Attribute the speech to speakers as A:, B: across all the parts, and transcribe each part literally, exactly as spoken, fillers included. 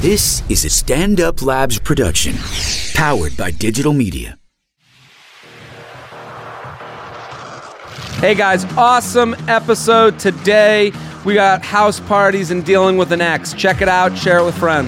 A: This is a Stand Up Labs production, powered by digital media.
B: Hey guys, awesome episode today. We got house parties and dealing with an ex. Check it out, share it with friends.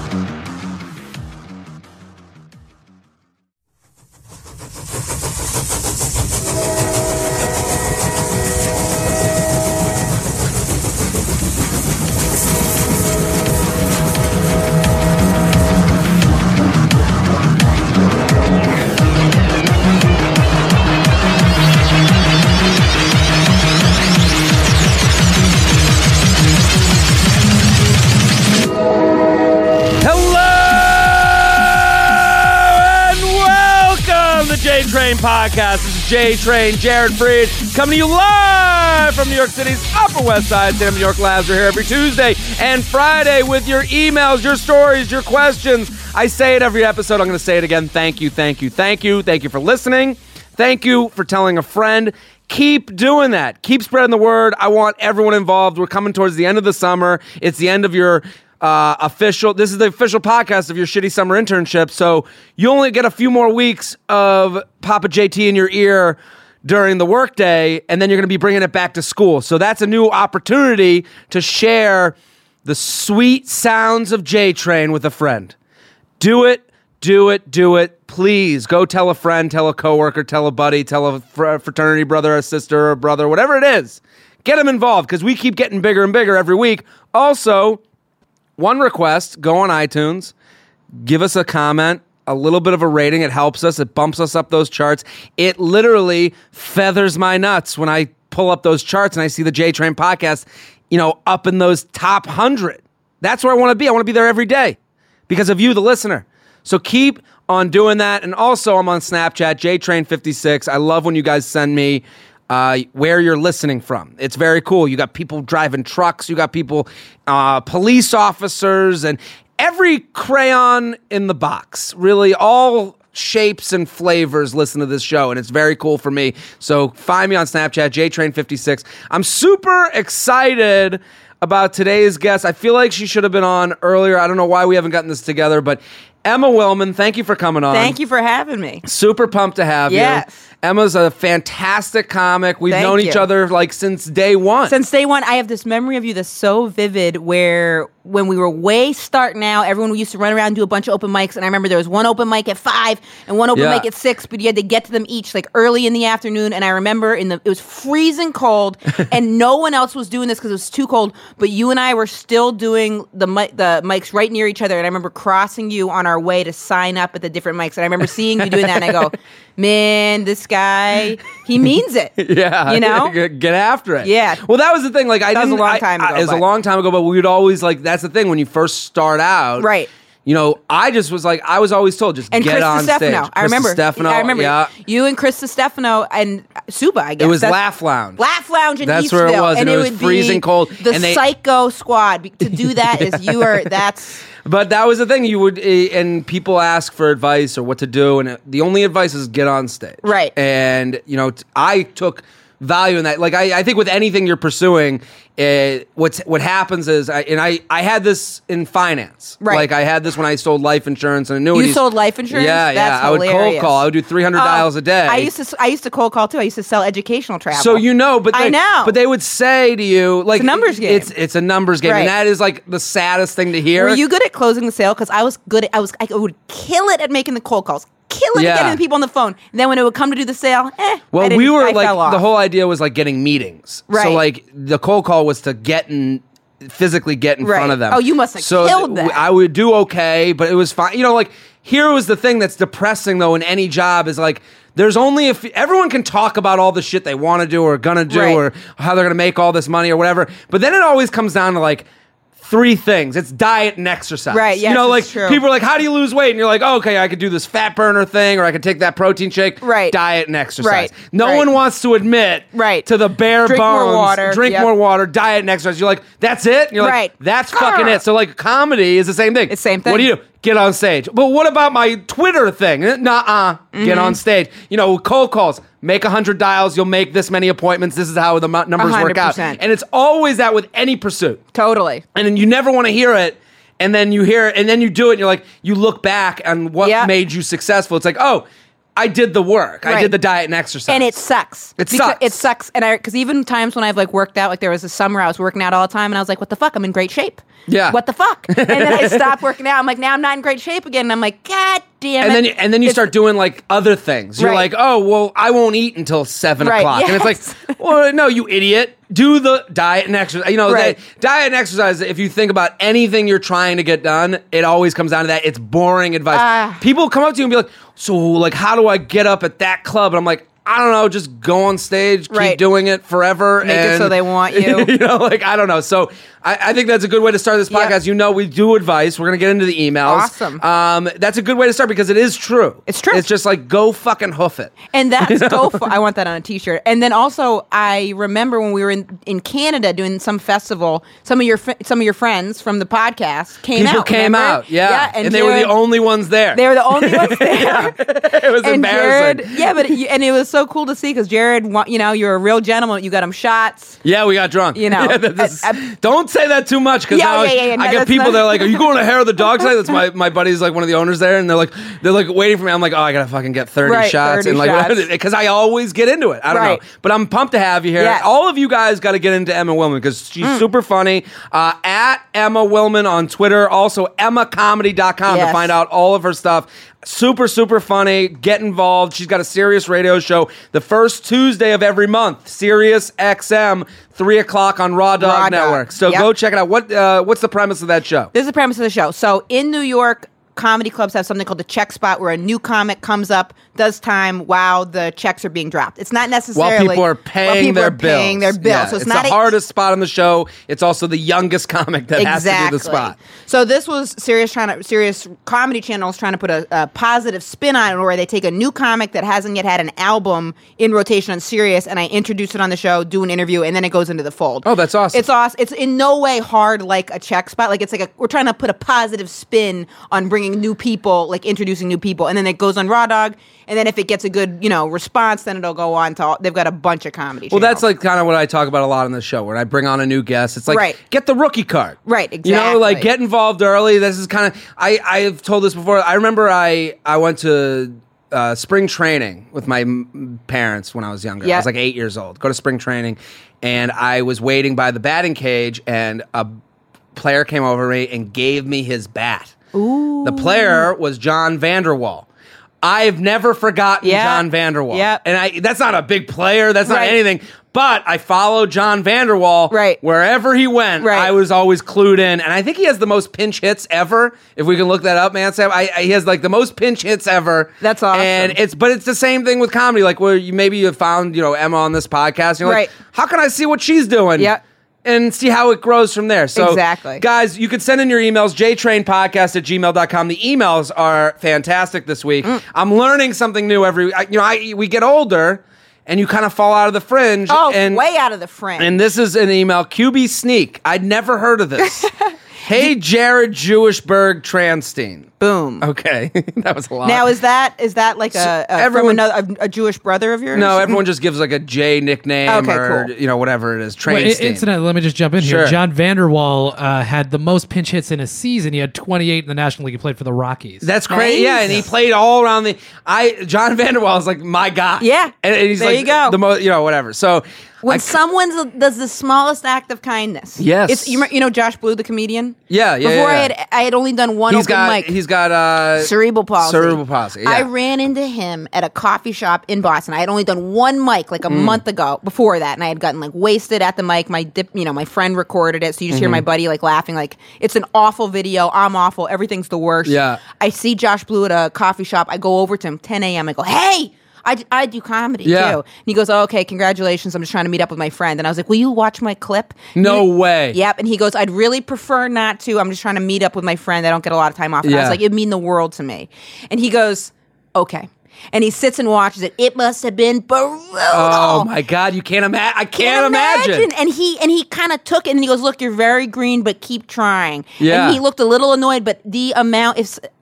B: J-Train Podcast. This is J-Train, Jared Freed, coming to you live from New York City's Upper West Side. State of New York Labs are here every Tuesday and Friday with your emails, your stories, your questions. I say it every episode. I'm going to say it again. Thank you, thank you, thank you. Thank you for listening. Thank you for telling a friend. Keep doing that. Keep spreading the word. I want everyone involved. We're coming towards the end of the summer. It's the end of your Uh, official, this is the official podcast of your shitty summer internship, so you only get a few more weeks of Papa J T in your ear during the workday, and then you're going to be bringing it back to school. So that's a new opportunity to share the sweet sounds of J-Train with a friend. Do it, do it, do it. Please go tell a friend, tell a coworker, tell a buddy, tell a fr- fraternity brother, a sister, or a brother, whatever it is. Get them involved, because we keep getting bigger and bigger every week. Also, one request, go on iTunes, give us a comment, a little bit of a rating. It helps us. It bumps us up those charts. It literally feathers my nuts when I pull up those charts and I see the J-Train Podcast, you know, up in those top one hundred. That's where I want to be. I want to be there every day because of you, the listener. So keep on doing that. And also, I'm on Snapchat, J Train fifty-six. I love when you guys send me Uh, where you're listening from. It's very cool. You got people driving trucks. You got people, uh, police officers, and every crayon in the box. Really, all shapes and flavors listen to this show, and it's very cool for me. So find me on Snapchat, J Train fifty-six. I'm super excited about today's guest. I feel like she should have been on earlier. I don't know why we haven't gotten this together, but Emma Willmann, thank you for coming on.
C: Thank you for having me.
B: Super pumped to have
C: yes.
B: you. Emma's a fantastic comic. We've
C: Thank
B: known
C: you.
B: each other like since day one.
C: Since day one, I have this memory of you that's so vivid where when we were way starting out, everyone used to run around and do a bunch of open mics. And I remember there was one open mic at five and one open
B: Yeah.
C: mic at six, but you had to get to them each like early in the afternoon. And I remember in the it was freezing cold and no one else was doing this because it was too cold. But you and I were still doing the mi- the mics right near each other. And I remember crossing you on our way to sign up at the different mics. And I remember seeing you doing that and I go, man, this guy, he means it.
B: Yeah.
C: You know?
B: Get after it.
C: Yeah.
B: Well, that was the thing. Like, I
C: That was
B: didn't.
C: a long
B: I-
C: time
B: I-
C: ago,
B: It was a
C: but-
B: long time ago, but we would always, like, that's the thing. When you first start out.
C: Right.
B: You know, I just was like, I was always told, just
C: And
B: get
C: Chris
B: on
C: Stefano.
B: stage.
C: I remember.
B: Stefano,
C: I remember
B: yeah.
C: you and Chris Stefano and Suba, I guess.
B: It was
C: That's-
B: Laugh Lounge.
C: Laugh Lounge in
B: That's
C: Eastville.
B: where it was, and
C: And
B: it was
C: would
B: freezing
C: be
B: cold,
C: The
B: and they-
C: Psycho Squad. Be- To do that is you are, that's...
B: But that was the thing. You would, eh, and people ask for advice or what to do, and the only advice is get on stage.
C: Right.
B: And, you know, t- I took value in that. Like, I, I think with anything you're pursuing, uh, what's what happens is, I, and I, I had this in finance.
C: Right.
B: Like, I had this when I sold life insurance and annuities.
C: You sold life insurance?
B: Yeah, yeah.
C: That's
B: I would cold
C: hilarious.
B: call. I would do three hundred
C: Oh,
B: dials a day.
C: I used to I used to cold call too. I used to sell educational travel.
B: So you know, but
C: I
B: they,
C: know.
B: but they would say to you, like,
C: It's a numbers game.
B: It's it's a numbers game,
C: Right.
B: and that is like the saddest thing to hear.
C: Were you good at closing the sale? Because I was good. At, I was. I would kill it at making the cold calls. Kill it
B: Yeah.
C: at getting the people on the phone. And then when it would come to do the sale, eh.
B: Well,
C: I didn't-
B: we were
C: I
B: like,
C: fell off.
B: the whole idea was like getting meetings. So
C: Right.
B: like the cold call was to get in, physically get in
C: Right.
B: front of them.
C: Oh, you must have
B: so
C: killed
B: th-
C: that.
B: I would do okay, but it was fine. You know, like here was the thing that's depressing though in any job is like, there's only if everyone can talk about all the shit they want to do or gonna do
C: Right.
B: or how they're gonna make all this money or whatever. But then it always comes down to like, three things. It's diet and exercise.
C: Right, yes,
B: you know, like
C: it's true.
B: people are like, how do you lose weight? And you're like, oh, okay, I could do this fat burner thing or I could take that protein shake.
C: Right.
B: Diet and exercise.
C: Right,
B: No
C: right.
B: one wants to admit
C: Right.
B: to the bare
C: Drink more
B: bones.
C: water,
B: Drink
C: yep.
B: more water, diet and exercise. You're like, that's it? And you're
C: Right.
B: like, that's fucking it. So like comedy is the same thing.
C: It's the same thing.
B: What do you do? Get on stage. But what about my Twitter thing? Nuh-uh.
C: Mm-hmm.
B: Get on stage. You know, cold calls. Make one hundred dials. You'll make this many appointments. This is how the mu- numbers
C: one hundred
B: work out.
C: percent.
B: And it's always that with any pursuit.
C: Totally.
B: And then you never want to hear it. and then you hear, and then you do it, and you're like, you look back on what
C: Yeah.
B: made you successful. It's like, oh, I did the work. I
C: Right.
B: did the diet and exercise.
C: And it sucks.
B: It
C: Because
B: sucks.
C: It sucks. And I, because even times when I've like worked out, like there was a summer I was working out all the time, and I was like, what the fuck? I'm in great shape.
B: Yeah.
C: What the fuck? And then I stopped working out. I'm like, now I'm not in great shape again. And I'm like, God damn it.
B: And then, you, and then you
C: It's-
B: start doing like other things. You're
C: Right.
B: like, oh, well, I won't eat until seven
C: Right,
B: o'clock. And it's
C: yes.
B: like, well, no, you idiot. Do the diet and exercise. You know,
C: Right.
B: the diet and exercise, if you think about anything you're trying to get done, it always comes down to that. It's boring advice.
C: Ah.
B: People come up to you and be like, so, like, how do I get up at that club? And I'm like, I don't know, just go on stage, keep
C: Right.
B: doing it forever.
C: Make it
B: and,
C: so they want you.
B: you know, like, I don't know. So I, I think that's a good way to start this
C: Yep.
B: podcast. You know, we do advice. We're going to get into the emails.
C: Awesome.
B: Um, that's a good way to start because it is true.
C: It's true.
B: It's just like, go fucking hoof it.
C: And that's go for, I want that on a t-shirt. And then also I remember when we were in, in Canada doing some festival, some of your fr- some of your friends from the podcast came
B: People
C: out.
B: came
C: remember?
B: out. Yeah.
C: and,
B: and they were
C: Jared-
B: the only ones there.
C: They were the only ones there.
B: It was
C: And
B: embarrassing.
C: Jared, yeah, but it, and it was so cool to see because Jared, wa- you know, you're a real gentleman. You got him shots.
B: Yeah, we got drunk.
C: You know,
B: Yeah, this-
C: I- I-
B: don't say that too much because
C: Yeah,
B: now
C: yeah, yeah, yeah, no,
B: I get
C: that's
B: people
C: not-
B: that are like, "Are you going to Hair of the Dog tonight?" That's my my buddy's like one of the owners there, and they're like they're like waiting for me. I'm like, "Oh, I gotta fucking get thirty
C: Right,
B: shots,"
C: thirty
B: and like
C: shots.
B: because I always get into it. I don't
C: Right.
B: know, but I'm pumped to have you here.
C: Yes.
B: All of you guys got to get into Emma Willman because she's
C: Mm.
B: super funny. Uh, at Emma Willman on Twitter, also Emma Comedy dot com to
C: Yes.
B: find out all of her stuff. Super, super funny. Get involved. She's got a Sirius radio show the first Tuesday of every month. Sirius X M, three o'clock on Raw Dog
C: Raw Dog.
B: Network. So
C: Yep.
B: go check it out. What uh, What's the premise of that show?
C: This is the premise of the show. So in New York, comedy clubs have something called the check spot where a new comic comes up, does time while the checks are being dropped. It's not necessarily
B: While people are paying
C: while people
B: their
C: are
B: bills.
C: paying their bills.
B: Yeah,
C: so it's,
B: it's
C: not
B: the
C: a-
B: hardest spot on the show. It's also the youngest comic that has to do the spot.
C: So this was serious trying to serious comedy channels trying to put a, a positive spin on it, where they take a new comic that hasn't yet had an album in rotation on Sirius, and I introduce it on the show, do an interview, and then it goes into the fold.
B: Oh, that's awesome.
C: It's awesome. It's in no way hard like a check spot. Like it's like a, we're trying to put a positive spin on bringing new people, like introducing new people, and then it goes on Raw Dog. And then if it gets a good, you know, response, then it'll go on to all, they've got a bunch of comedy
B: Well,
C: channels.
B: that's like kind of what I talk about a lot on the show. When I bring on a new guest, it's like,
C: Right.
B: get the rookie card.
C: Right,
B: You know, like
C: exactly.
B: get involved early. This is kind of, I, I've told this before. I remember I, I went to uh, spring training with my m- parents when I was younger. I
C: Yeah.
B: was like eight years old. Go to spring training. And I was waiting by the batting cage, and a player came over to me and gave me his bat.
C: Ooh.
B: The player was John Vanderwall. I've never forgotten
C: Yeah.
B: John Vanderwall.
C: Yep.
B: And I that's not a big player, that's not
C: Right.
B: anything. But I followed John Vanderwall
C: Right.
B: wherever he went.
C: Right.
B: I was always clued in. And I think he has the most pinch hits ever. If we can look that up, man. Sam, I, I, he has like the most pinch hits ever.
C: That's awesome.
B: And it's but it's the same thing with comedy. Like where you maybe you have found, you know, Emma on this podcast. And you're
C: Right.
B: like, how can I see what she's doing?
C: Yeah.
B: And see how it grows from there. So,
C: Exactly.
B: guys, you can send in your emails, j train podcast at gmail dot com. The emails are fantastic this week.
C: Mm.
B: I'm learning something new every, I, you know, I, we get older and you kind of fall out of the fringe.
C: Oh,
B: and,
C: way out of the frame.
B: And this is an email, Q B Sneak. I'd never heard of this. Hey, Jared Jewishberg Transtein.
C: Boom.
B: Okay, that was a lot.
C: Now is that is that like a, a
B: everyone-
C: from another a, a Jewish brother of yours?
B: no, everyone just gives like a J nickname
C: Okay,
B: or,
C: cool.
B: you know, whatever it is.
D: Wait,
B: Transtein.
D: incidentally, let me just jump in
B: Sure.
D: here. John Vanderwall uh, had the most pinch hits in a season. He had twenty-eight in the National League. He played for the Rockies.
B: That's crazy.
C: Nice.
B: Yeah, and he played all around the. I John Vanderwall is like my guy.
C: Yeah.
B: and, and he's
C: There
B: like
C: you go.
B: the most, you know, whatever. So
C: When
B: I-
C: someone does the smallest act of kindness.
B: Yes.
C: It's you, remember- you know Josh Blue, the comedian?
B: Yeah, yeah,
C: Before
B: yeah,
C: I
B: yeah.
C: had I had only done one
B: he's
C: open
B: got
C: mic.
B: he's got uh
C: Cerebral palsy.
B: Cerebral palsy. Yeah.
C: I ran into him at a coffee shop in Boston. I had only done one mic like a
B: Mm.
C: month ago before that, and I had gotten like wasted at the mic. My dip, you know, my friend recorded it, so you just hear
B: Mm-hmm.
C: my buddy like laughing, like it's an awful video. I'm awful. Everything's the worst.
B: Yeah.
C: I see Josh Blue at a coffee shop. I go over to him, ten a.m. I go, hey. I, d- I do comedy
B: Yeah.
C: too. And he goes, oh, okay, congratulations. I'm just trying to meet up with my friend. And I was like, will you watch my clip?
B: No
C: He-
B: way.
C: Yep. And he goes, I'd really prefer not to. I'm just trying to meet up with my friend. I don't get a lot of time off. And I
B: Yeah.
C: was like, it'd mean the world to me. And he goes, okay. And he sits and watches it. It must have been brutal.
B: Oh my God, you can't imagine. I can't, imagine.
C: And he and he kind of took it and he goes, look, you're very green, but keep trying.
B: Yeah.
C: And he looked a little annoyed, but the amount is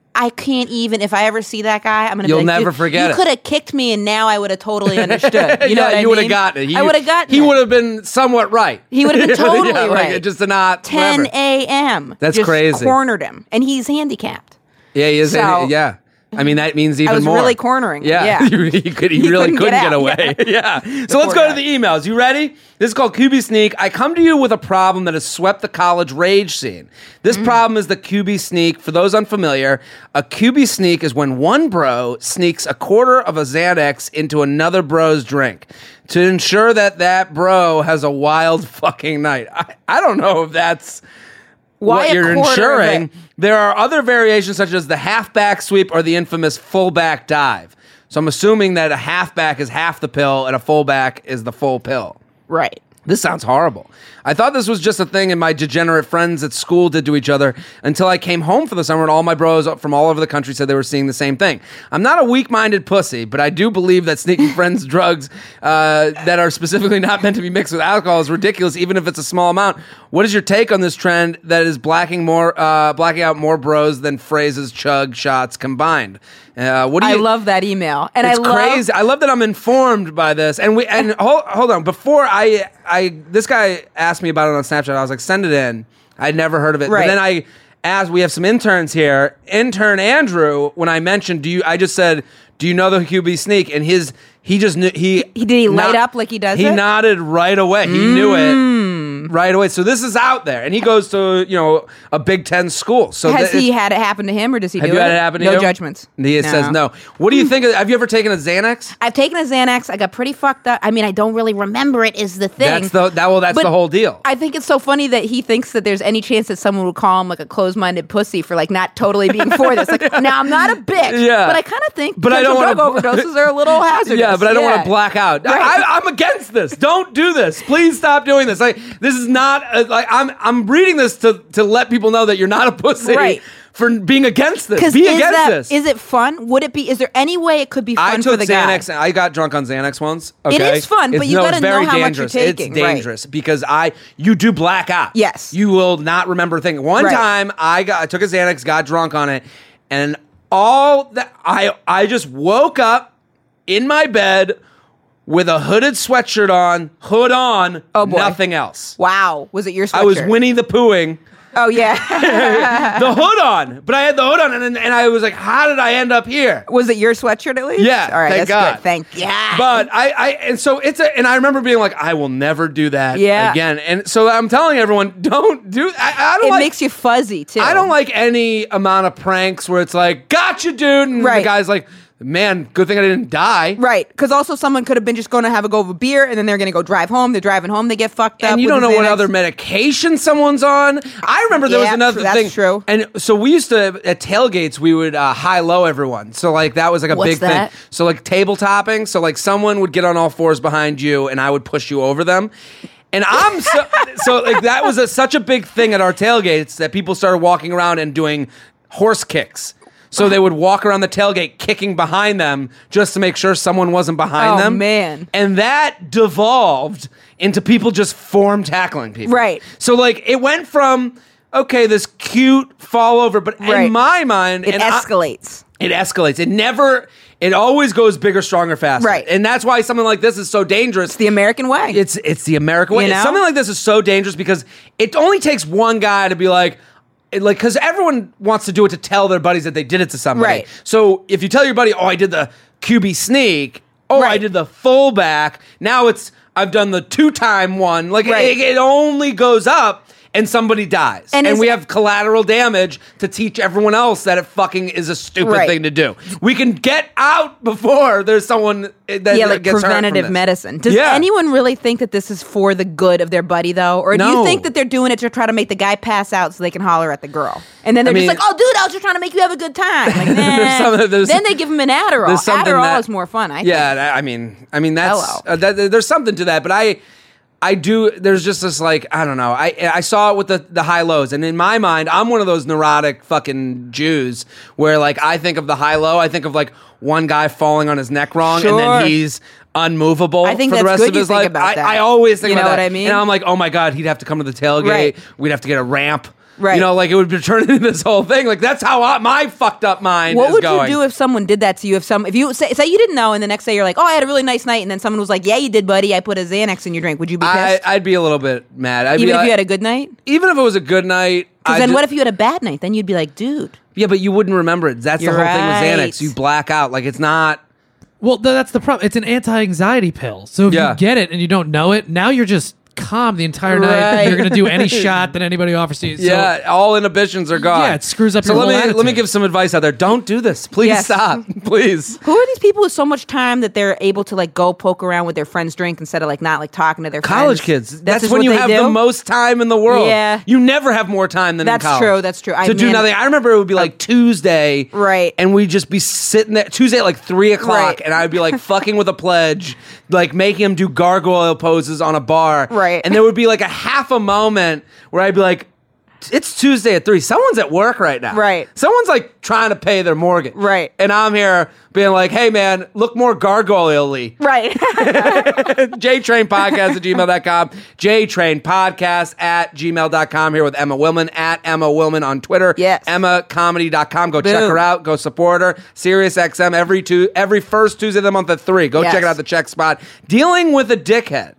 C: I can't even. If I ever see that guy, I'm gonna.
B: You'll
C: be like,
B: never
C: Dude,
B: forget
C: you
B: it.
C: could have kicked me, and now I would have totally understood. You know
B: yeah,
C: what I
B: you would have
C: mean?
B: gotten it. He,
C: I would have gotten.
B: He
C: it.
B: would have been somewhat right.
C: He would have been totally
B: yeah, like,
C: right.
B: just to not
C: ten
B: whatever.
C: a.m.
B: That's
C: just
B: crazy.
C: Cornered him, and he's handicapped.
B: Yeah, he is.
C: So-
B: yeah. I mean, that means even
C: I was
B: more.
C: really cornering him, yeah.
B: he, could, he,
C: He
B: really
C: couldn't
B: couldn't
C: get
B: get,
C: out,
B: away.
C: yeah.
B: Yeah. So let's
C: poor
B: go to
C: guy.
B: the emails. You ready? This is called Q B Sneak. I come to you with a problem that has swept the college rage scene. This
C: Mm.
B: problem is the Q B Sneak. For those unfamiliar, a Q B Sneak is when one bro sneaks a quarter of a Xanax into another bro's drink to ensure that that bro has a wild fucking night. I, I don't know if that's...
C: Why
B: what
C: a
B: you're
C: quarter of
B: ensuring.
C: it?
B: There are other variations such as the halfback sweep or the infamous fullback dive. So I'm assuming that a halfback is half the pill and a fullback is the full pill.
C: Right.
B: This sounds horrible. I thought this was just a thing and my degenerate friends at school did to each other until I came home for the summer and all my bros from all over the country said they were seeing the same thing. I'm not a weak-minded pussy, but I do believe that sneaking friends drugs uh, that are specifically not meant to be mixed with alcohol is ridiculous, even if it's a small amount. What is your take on this trend that is blacking more, uh, blacking out more bros than phrases, chug, shots combined? Uh, what do you?
C: I love that email, and
B: It's
C: I love
B: crazy. I love that I'm informed by this. And we and hold, hold on. Before I I this guy asked me about it on Snapchat. I was like, send it in. I'd never heard of it.
C: Right.
B: But then I asked. We have some interns here. Intern Andrew. When I mentioned, do you? I just said, do you know the Q B Sneak? And his he just knew he.
C: He- did he light up like he does
B: He
C: it?
B: nodded right away. He knew it right away. So this is out there, and he goes to you know a Big Ten school. So
C: Has
B: th-
C: he had it happen to him, or does he
B: Have
C: do
B: you
C: it?
B: had it happen to
C: no
B: you?
C: judgments.
B: He says no. What do you think? Of, have you ever taken a Xanax?
C: I've taken a Xanax. I got pretty fucked up. I mean, I don't really remember it. Is the thing.
B: That's the that well. That's
C: But
B: the whole deal.
C: I think it's so funny that he thinks that there's any chance that someone would call him like a closed-minded pussy for like not totally being for this. Like, now I'm not a bitch,
B: Yeah.
C: but I kind of think
B: But I don't
C: potential
B: wanna-
C: drug overdoses are a little hazardous.
B: Yeah, but I don't want
C: Yeah.
B: to black out.
C: Right.
B: I, I'm against this. Don't do this. Please stop doing this. Like this is not a, like I'm. I'm reading this to to let people know that you're not a pussy
C: Right.
B: for being against this.
C: Because
B: Be
C: is
B: against
C: that
B: this.
C: is it fun? Would it be? Is there any way it could be fun
B: I
C: for
B: took
C: the
B: Xanax.
C: guy?
B: And I got drunk on Xanax once. Okay?
C: It is fun, but
B: It's-
C: you
B: no,
C: gotta
B: it's very
C: know how much you're
B: dangerous.
C: taking,
B: It's
C: right.
B: dangerous because I you do black out.
C: Yes.
B: you will not remember a thing. One
C: Right.
B: time I got I took a Xanax, got drunk on it, and all that I I just woke up in my bed with a hooded sweatshirt on, hood on,
C: Oh, boy.
B: nothing else.
C: Wow, was it your sweatshirt?
B: I was Winnie the Poohing.
C: Oh yeah,
B: The hood on, but I had the hood on, and, and I was like, "How did I end up here?"
C: was it your sweatshirt at least?
B: Yeah,
C: all right,
B: thank
C: that's
B: God.
C: good. Thank yeah.
B: But I, I, and so it's a, and I remember being like, I will never do that
C: Yeah.
B: again. And so I'm telling everyone, don't do. I, I don't
C: it
B: like.
C: makes you fuzzy too.
B: I don't like any amount of pranks where it's like, gotcha, dude, and the
C: Right.
B: guy's like, man, good thing I didn't die.
C: Right, because also someone could have been just going to have a go of a beer, and then they're going to go drive home. They're driving home, they get fucked up.
B: And you
C: with
B: don't know
C: the
B: what
C: Xanax.
B: other medication someone's on. I remember there was
C: Yeah,
B: another
C: true, that's
B: thing.
C: true.
B: And so we used to at tailgates we would uh, high low everyone. So like that was like a
C: What's
B: big
C: that?
B: thing. So like table topping. So like someone would get on all fours behind you, and I would push you over them. And I'm so so like that was a, such a big thing at our tailgates that people started walking around and doing horse kicks. So they would walk around the tailgate kicking behind them just to make sure someone wasn't behind
C: Oh,
B: them.
C: man.
B: And that devolved into people just form tackling people.
C: Right.
B: So like it went from okay, this cute fall over, but
C: Right.
B: in my mind,
C: It
B: and I-
C: escalates.
B: it escalates. It never. It always goes bigger, stronger, faster.
C: Right.
B: And that's why something like this is so dangerous.
C: It's the American way.
B: It's it's the American way.
C: You know?
B: Something like this is so dangerous because it only takes one guy to be like, it- like, because everyone wants to do it to tell their buddies that they did it to somebody.
C: Right.
B: So if you tell your buddy, oh, I did the Q B sneak. Oh, I
C: Right.
B: did the fullback. Now it's I've done the two time one. Like
C: Right.
B: it, it only goes up. And somebody dies.
C: And
B: And,
C: is-
B: we have collateral damage to teach everyone else that it fucking is a stupid
C: Right.
B: thing to do. We can get out before there's someone that,
C: yeah,
B: that
C: like
B: gets hurt from
C: preventative
B: this.
C: medicine. Does
B: Yeah.
C: anyone really think that this is for the good of their buddy, though? Or do you
B: No.
C: think that they're doing it to try to make the guy pass out so they can holler at the girl? And then they're
B: I mean-
C: just like, oh, dude, I was just trying to make you have a good time. Like, nah.
B: There's some- there's-
C: then they give him an Adderall.
B: There's something
C: Adderall
B: that-
C: is more fun, I
B: Yeah,
C: think.
B: that- I mean, I mean that's
C: Hello.
B: uh, that, there's something to that, but I, I do. There's just this like I don't know. I I saw it with the the high lows, and in my mind, I'm one of those neurotic fucking Jews where like I think of the high low. I think of like one guy falling on his neck wrong, and
C: Sure.
B: then he's unmovable
C: I think
B: for the
C: that's
B: rest
C: good
B: of
C: you
B: his
C: think
B: life.
C: about
B: I,
C: that.
B: I always think
C: You
B: about
C: know
B: that.
C: what I mean?
B: And I'm like, oh my god, he'd have to come to the tailgate.
C: Right.
B: We'd have to get a ramp.
C: Right.
B: You know, like it would be turning into this whole thing. Like that's how I, my fucked up mind
C: What
B: is
C: would
B: going.
C: you do if someone did that to you? If some, if you say, say you didn't know, and the next day you're like, "Oh, I had a really nice night," and then someone was like, "Yeah, you did, buddy. I put a Xanax in your drink." Would you be pissed?
B: I, I'd be a little bit mad. I'd
C: Even
B: be
C: if
B: like,
C: you had a good night?
B: even if it was a good night.
C: Because
B: I'd
C: then
B: ju-
C: what if you had a bad night? Then you'd be like, "Dude."
B: Yeah, but you wouldn't remember it. That's
C: You're
B: the whole
C: right.
B: thing with Xanax. You black out. Like it's not.
D: Well, th- that's the problem. It's an anti-anxiety pill. So if
B: Yeah.
D: you get it and you don't know it, now you're just calm the entire night.
C: Right.
D: You're going to do any shot that anybody offers to you. So,
B: Yeah, all inhibitions are gone.
D: Yeah, it screws up
B: so
D: your
B: let
D: whole
B: me let me
D: attitude.
B: give some advice out there. Don't do this. Please
C: Yes.
B: stop. Please.
C: Who are these people with so much time that they're able to like go poke around with their friends' drink instead of like not like talking to their
B: College
C: friends?
B: kids. That's,
C: just
B: when
C: what
B: you
C: they
B: have
C: do?
B: the most time in the world.
C: Yeah.
B: You never have more time than
C: That's
B: in college.
C: true, that's true. I
B: To do
C: mean-
B: nothing. I remember it would be like Tuesday.
C: Right.
B: And we'd just be sitting there Tuesday at like three o'clock
C: Right.
B: and I'd be like fucking with a pledge, like making him do gargoyle poses on a bar.
C: Right.
B: And there would be like a half a moment where I'd be like, it's Tuesday at three. Someone's at work right now.
C: Right.
B: Someone's like trying to pay their mortgage.
C: Right.
B: And I'm here being like, hey man, look more gargoyle-y.
C: Right.
B: JTrain Podcast at gmail dot com. JTrain Podcast at gmail dot com. Here with Emma Willman at Emma Willman on Twitter.
C: Yes.
B: Emma Comedy dot com. Go check
C: Boom.
B: her out. Go support her. Sirius X M every two every first Tuesday of the month at three. Go
C: Yes.
B: check it out, the check spot. Dealing with a dickhead.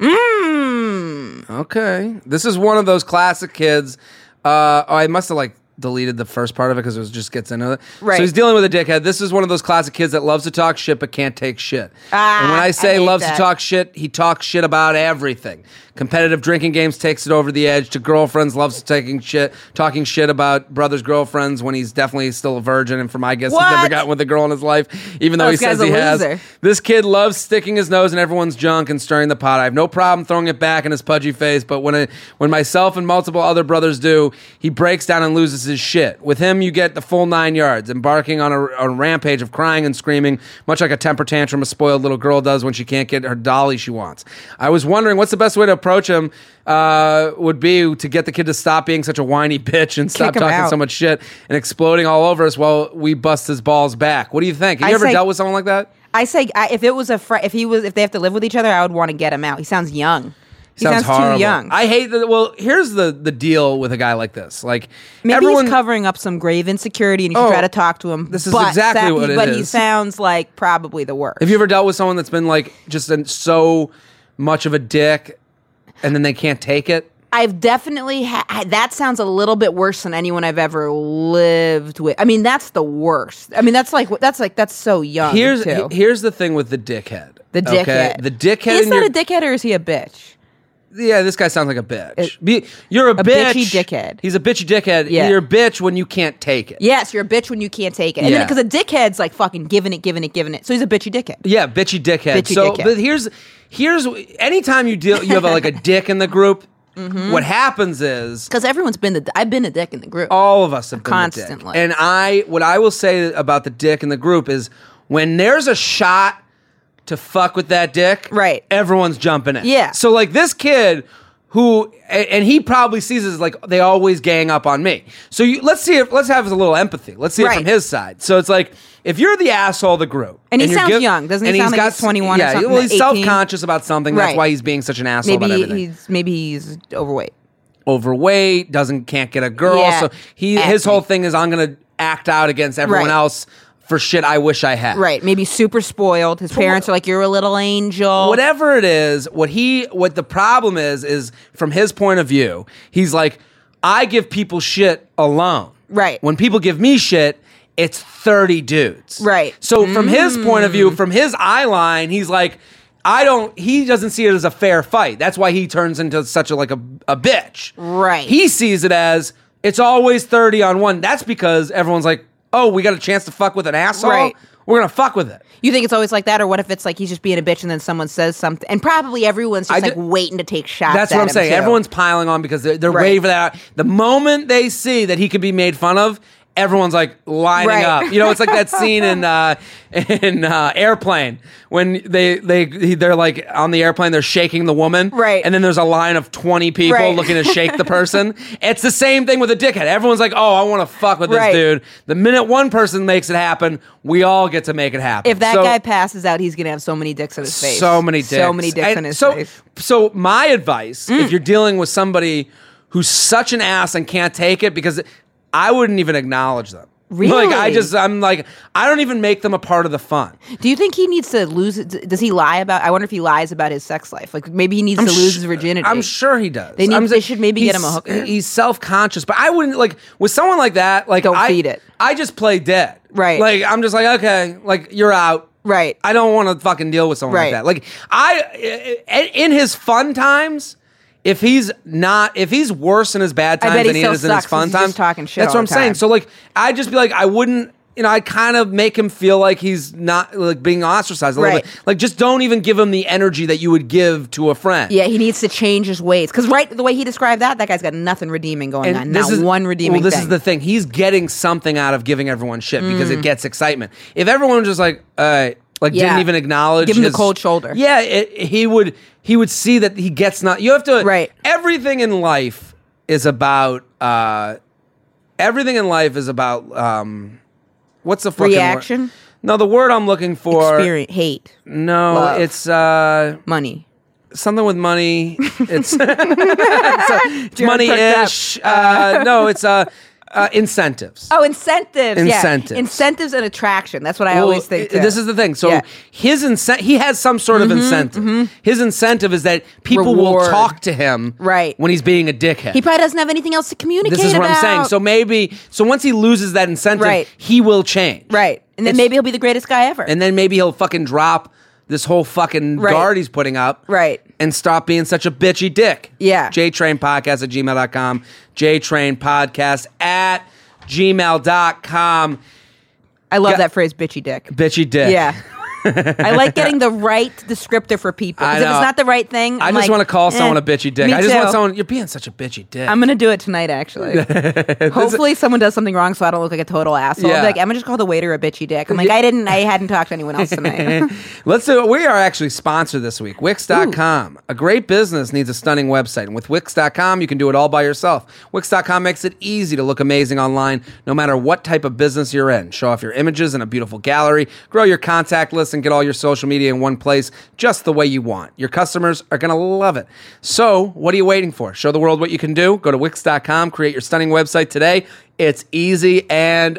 C: Mm.
B: Okay. This is one of those classic kids. Uh, oh, I must have like deleted the first part of it because it just gets into it.
C: Right.
B: So he's dealing with a dickhead. This is one of those classic kids that loves to talk shit but can't take shit.
C: Ah,
B: and when I say
C: I hate
B: loves
C: that.
B: to talk shit, he talks shit about everything. Competitive drinking games takes it over the edge. To girlfriends, loves taking shit, talking shit about brothers' girlfriends when he's definitely still a virgin. And for my guess, he's never
C: What?
B: gotten with a girl in his life, even though
C: Oh,
B: he
C: this guy's
B: says he
C: a
B: has.
C: loser.
B: This kid loves sticking his nose in everyone's junk and stirring the pot. I have no problem throwing it back in his pudgy face, but when it, when myself and multiple other brothers do, he breaks down and loses his shit. With him, you get the full nine yards, embarking on a, a rampage of crying and screaming, much like a temper tantrum a spoiled little girl does when she can't get her dolly she wants. I was wondering what's the best way to approach him uh, would be to get the kid to stop being such a whiny bitch and stop
C: Kick him
B: talking
C: out.
B: so much shit and exploding all over us while we bust his balls back. What do you think? Have you
C: I
B: ever
C: say-
B: dealt with someone like that?
C: I say I, if it was a fr- if he was if they have to live with each other, I would want to get him out. He sounds young. He sounds,
B: horrible.
C: too young.
B: I hate that. Well, here's the the deal with a guy like this. Like
C: Maybe
B: everyone,
C: he's covering up some grave insecurity, and you should
B: Oh,
C: try to talk to him.
B: this is
C: but
B: exactly
C: sa-
B: what it
C: But he
B: is.
C: sounds like probably the worst.
B: have you ever dealt with someone that's been like just an, so much of a dick, and then they can't take it?
C: I've definitely had. That sounds a little bit worse than anyone I've ever lived with. I mean, that's the worst. I mean, that's like that's like that's so young.
B: Here's
C: too.
B: he- here's the thing with the dickhead.
C: the
B: okay?
C: dickhead.
B: The dickhead.
C: Is
B: in
C: that
B: your,
C: a dickhead or is he a bitch?
B: Yeah, this guy sounds like a bitch.
C: It-
B: Be, you're a,
C: a
B: bitch.
C: bitchy dickhead.
B: He's a bitchy dickhead.
C: Yeah.
B: You're a bitch when you can't take it.
C: Yes, you're a bitch when you can't take it. And
B: Yeah.
C: because a dickhead's like fucking giving it, giving it, giving it. So he's a bitchy dickhead.
B: Yeah, bitchy dickhead.
C: Bitchy
B: so,
C: dickhead.
B: but here's here's anytime you deal, you have a, like a dick in the group.
C: Mm-hmm.
B: What happens is
C: Because everyone's been the. I've been a dick in the group.
B: all of us have been the dick.
C: Constantly.
B: And I, what I will say about the dick in the group is when there's a shot to fuck with that dick,
C: Right.
B: everyone's jumping in.
C: Yeah.
B: So like this kid who, and and he probably sees it as like they always gang up on me. So you, let's see if let's have a little empathy. Let's see it
C: Right.
B: from his side. So it's like if you're the asshole of the group,
C: And he
B: you're
C: sounds young. Doesn't he
B: and
C: sound
B: he's
C: like he's twenty-one or
B: Yeah,
C: something,
B: well, he's
C: eighteen?
B: self-conscious about something. That's
C: Right.
B: why he's being such an asshole about
C: maybe
B: everything.
C: he's maybe he's overweight.
B: Overweight, doesn't can't get a girl.
C: Yeah.
B: So he
C: Acne.
B: his whole thing is I'm gonna act out against everyone
C: Right.
B: else for shit I wish I had.
C: Right. Maybe super spoiled. His parents are like, "You're a little angel."
B: Whatever it is, what he what the problem is is from his point of view, he's like, I give people shit alone.
C: Right.
B: When people give me shit, it's thirty dudes.
C: Right.
B: So from his point of view, from his eye line, he's like, I don't he doesn't see it as a fair fight. That's why he turns into such a like a, a bitch.
C: Right.
B: He sees it as it's always thirty on one. That's because everyone's like, oh, we got a chance to fuck with an asshole.
C: Right.
B: We're gonna fuck with it.
C: You think it's always like that, or what if it's like he's just being a bitch and then someone says something, and probably everyone's just
B: I
C: like
B: ju-
C: waiting to take shots.
B: That's
C: at
B: what I'm
C: him,
B: saying.
C: too.
B: Everyone's piling on because they're, they're
C: Right.
B: waiting for that. The moment they see that he can be made fun of, everyone's like lining
C: Right.
B: up. You know, it's like that scene in uh, in uh, Airplane when they they they're like on the airplane, they're shaking the woman,
C: Right.
B: And then there's a line of twenty people
C: Right.
B: looking to shake the person. It's the same thing with a dickhead. Everyone's like, oh, I want to fuck with
C: Right.
B: this dude. The minute one person makes it happen, we all get to make it happen.
C: If that
B: So-
C: guy passes out, he's gonna have so many dicks in his face.
B: so many dicks.
C: So many dicks
B: And
C: in his
B: so,
C: face.
B: So my advice,
C: Mm.
B: if you're dealing with somebody who's such an ass and can't take it because I wouldn't even acknowledge them.
C: Really?
B: Like I just, I'm like, I don't even make them a part of the fun.
C: Do you think he needs to lose it? Does he lie about, I wonder if he lies about his sex life. Like maybe he needs
B: I'm
C: to lose
B: sh-
C: his virginity.
B: I'm sure he does.
C: They, need,
B: I'm
C: they should maybe get him a
B: he's-
C: hooker.
B: He's self-conscious, but I wouldn't, like, with someone like that, like,
C: Don't
B: I,
C: feed it.
B: I just play dead.
C: Right.
B: Like, I'm just like, okay, like, you're out.
C: Right.
B: I don't want to fucking deal with someone
C: Right.
B: like that. Like, I, in his fun times, if he's not, if he's worse in his bad
C: I
B: times
C: bet he
B: than he
C: still
B: is in his
C: sucks 'cause
B: fun
C: he's just
B: times,
C: talking shit
B: that's
C: all
B: what I'm
C: the
B: saying.
C: time.
B: So, like, I'd just be like, I wouldn't, you know, I kind of make him feel like he's not, like, being ostracized a little
C: Right.
B: bit. Like, just don't even give him the energy that you would give to a friend.
C: Yeah, he needs to change his ways. Because right, the way he described that, that guy's got nothing redeeming going on.
B: this
C: Not
B: is,
C: one redeeming
B: well, this
C: thing.
B: is the thing. He's getting something out of giving everyone shit because
C: Mm.
B: it gets excitement. If everyone was just like, uh, like
C: Yeah.
B: didn't even acknowledge,
C: Give him the
B: his-
C: cold shoulder.
B: Yeah, it, he would. He would see that he gets not. You have to.
C: Right.
B: Everything in life is about. Uh, everything in life is about. Um, what's the fucking
C: Reaction?
B: word? No, the word I'm looking for.
C: Experience, hate,
B: No,
C: Love.
B: it's uh,
C: money.
B: something with money. It's, it's, uh, it's
C: Jared
B: money-ish. Uh, no, it's uh, uh, incentives.
C: Oh, incentives.
B: Incentives.
C: Yeah. Incentives and attraction. That's what I
B: Well,
C: always think.
B: i-
C: too.
B: This is the thing. So
C: Yeah.
B: his incent he has some sort of incentive. His incentive is that people will
C: Reward.
B: talk to him
C: Right.
B: when he's being a dickhead.
C: He probably doesn't have anything else to communicate
B: this is what I'm saying.
C: about.
B: So maybe so once he loses that incentive,
C: Right.
B: he will change.
C: Right. And then
B: It's-
C: maybe he'll be the greatest guy ever.
B: And then maybe he'll fucking drop this whole fucking
C: Right.
B: guard he's putting up.
C: Right.
B: And stop being such a bitchy dick.
C: Yeah.
B: JTrain Podcast at gmail dot com. JTrain Podcast at gmail dot com.
C: I love
B: Got-
C: that phrase, bitchy dick.
B: Bitchy dick.
C: Yeah. I like getting the right descripter for people.
B: I
C: Because if it's
B: know.
C: not the right thing,
B: I
C: I'm
B: just
C: like,
B: want to call
C: eh,
B: someone a bitchy dick.
C: me
B: I just
C: too.
B: want someone. You're being such a bitchy dick.
C: I'm gonna do it tonight, actually. Hopefully, someone does something wrong, so I don't look like a total asshole.
B: Yeah.
C: I'll be like, I'm gonna just call the waiter a bitchy dick. I'm like, I didn't, I hadn't talked to anyone else tonight.
B: Let's do it. We are actually sponsored this week. Wix dot com. A great business needs a stunning website. And with Wix dot com, you can do it all by yourself. Wix dot com makes it easy to look amazing online, no matter what type of business you're in. Show off your images in a beautiful gallery, grow your contact list, and get all your social media in one place just the way you want. Your customers are going to love it. So, what are you waiting for? Show the world what you can do. Go to Wix dot com, create your stunning website today. It's easy and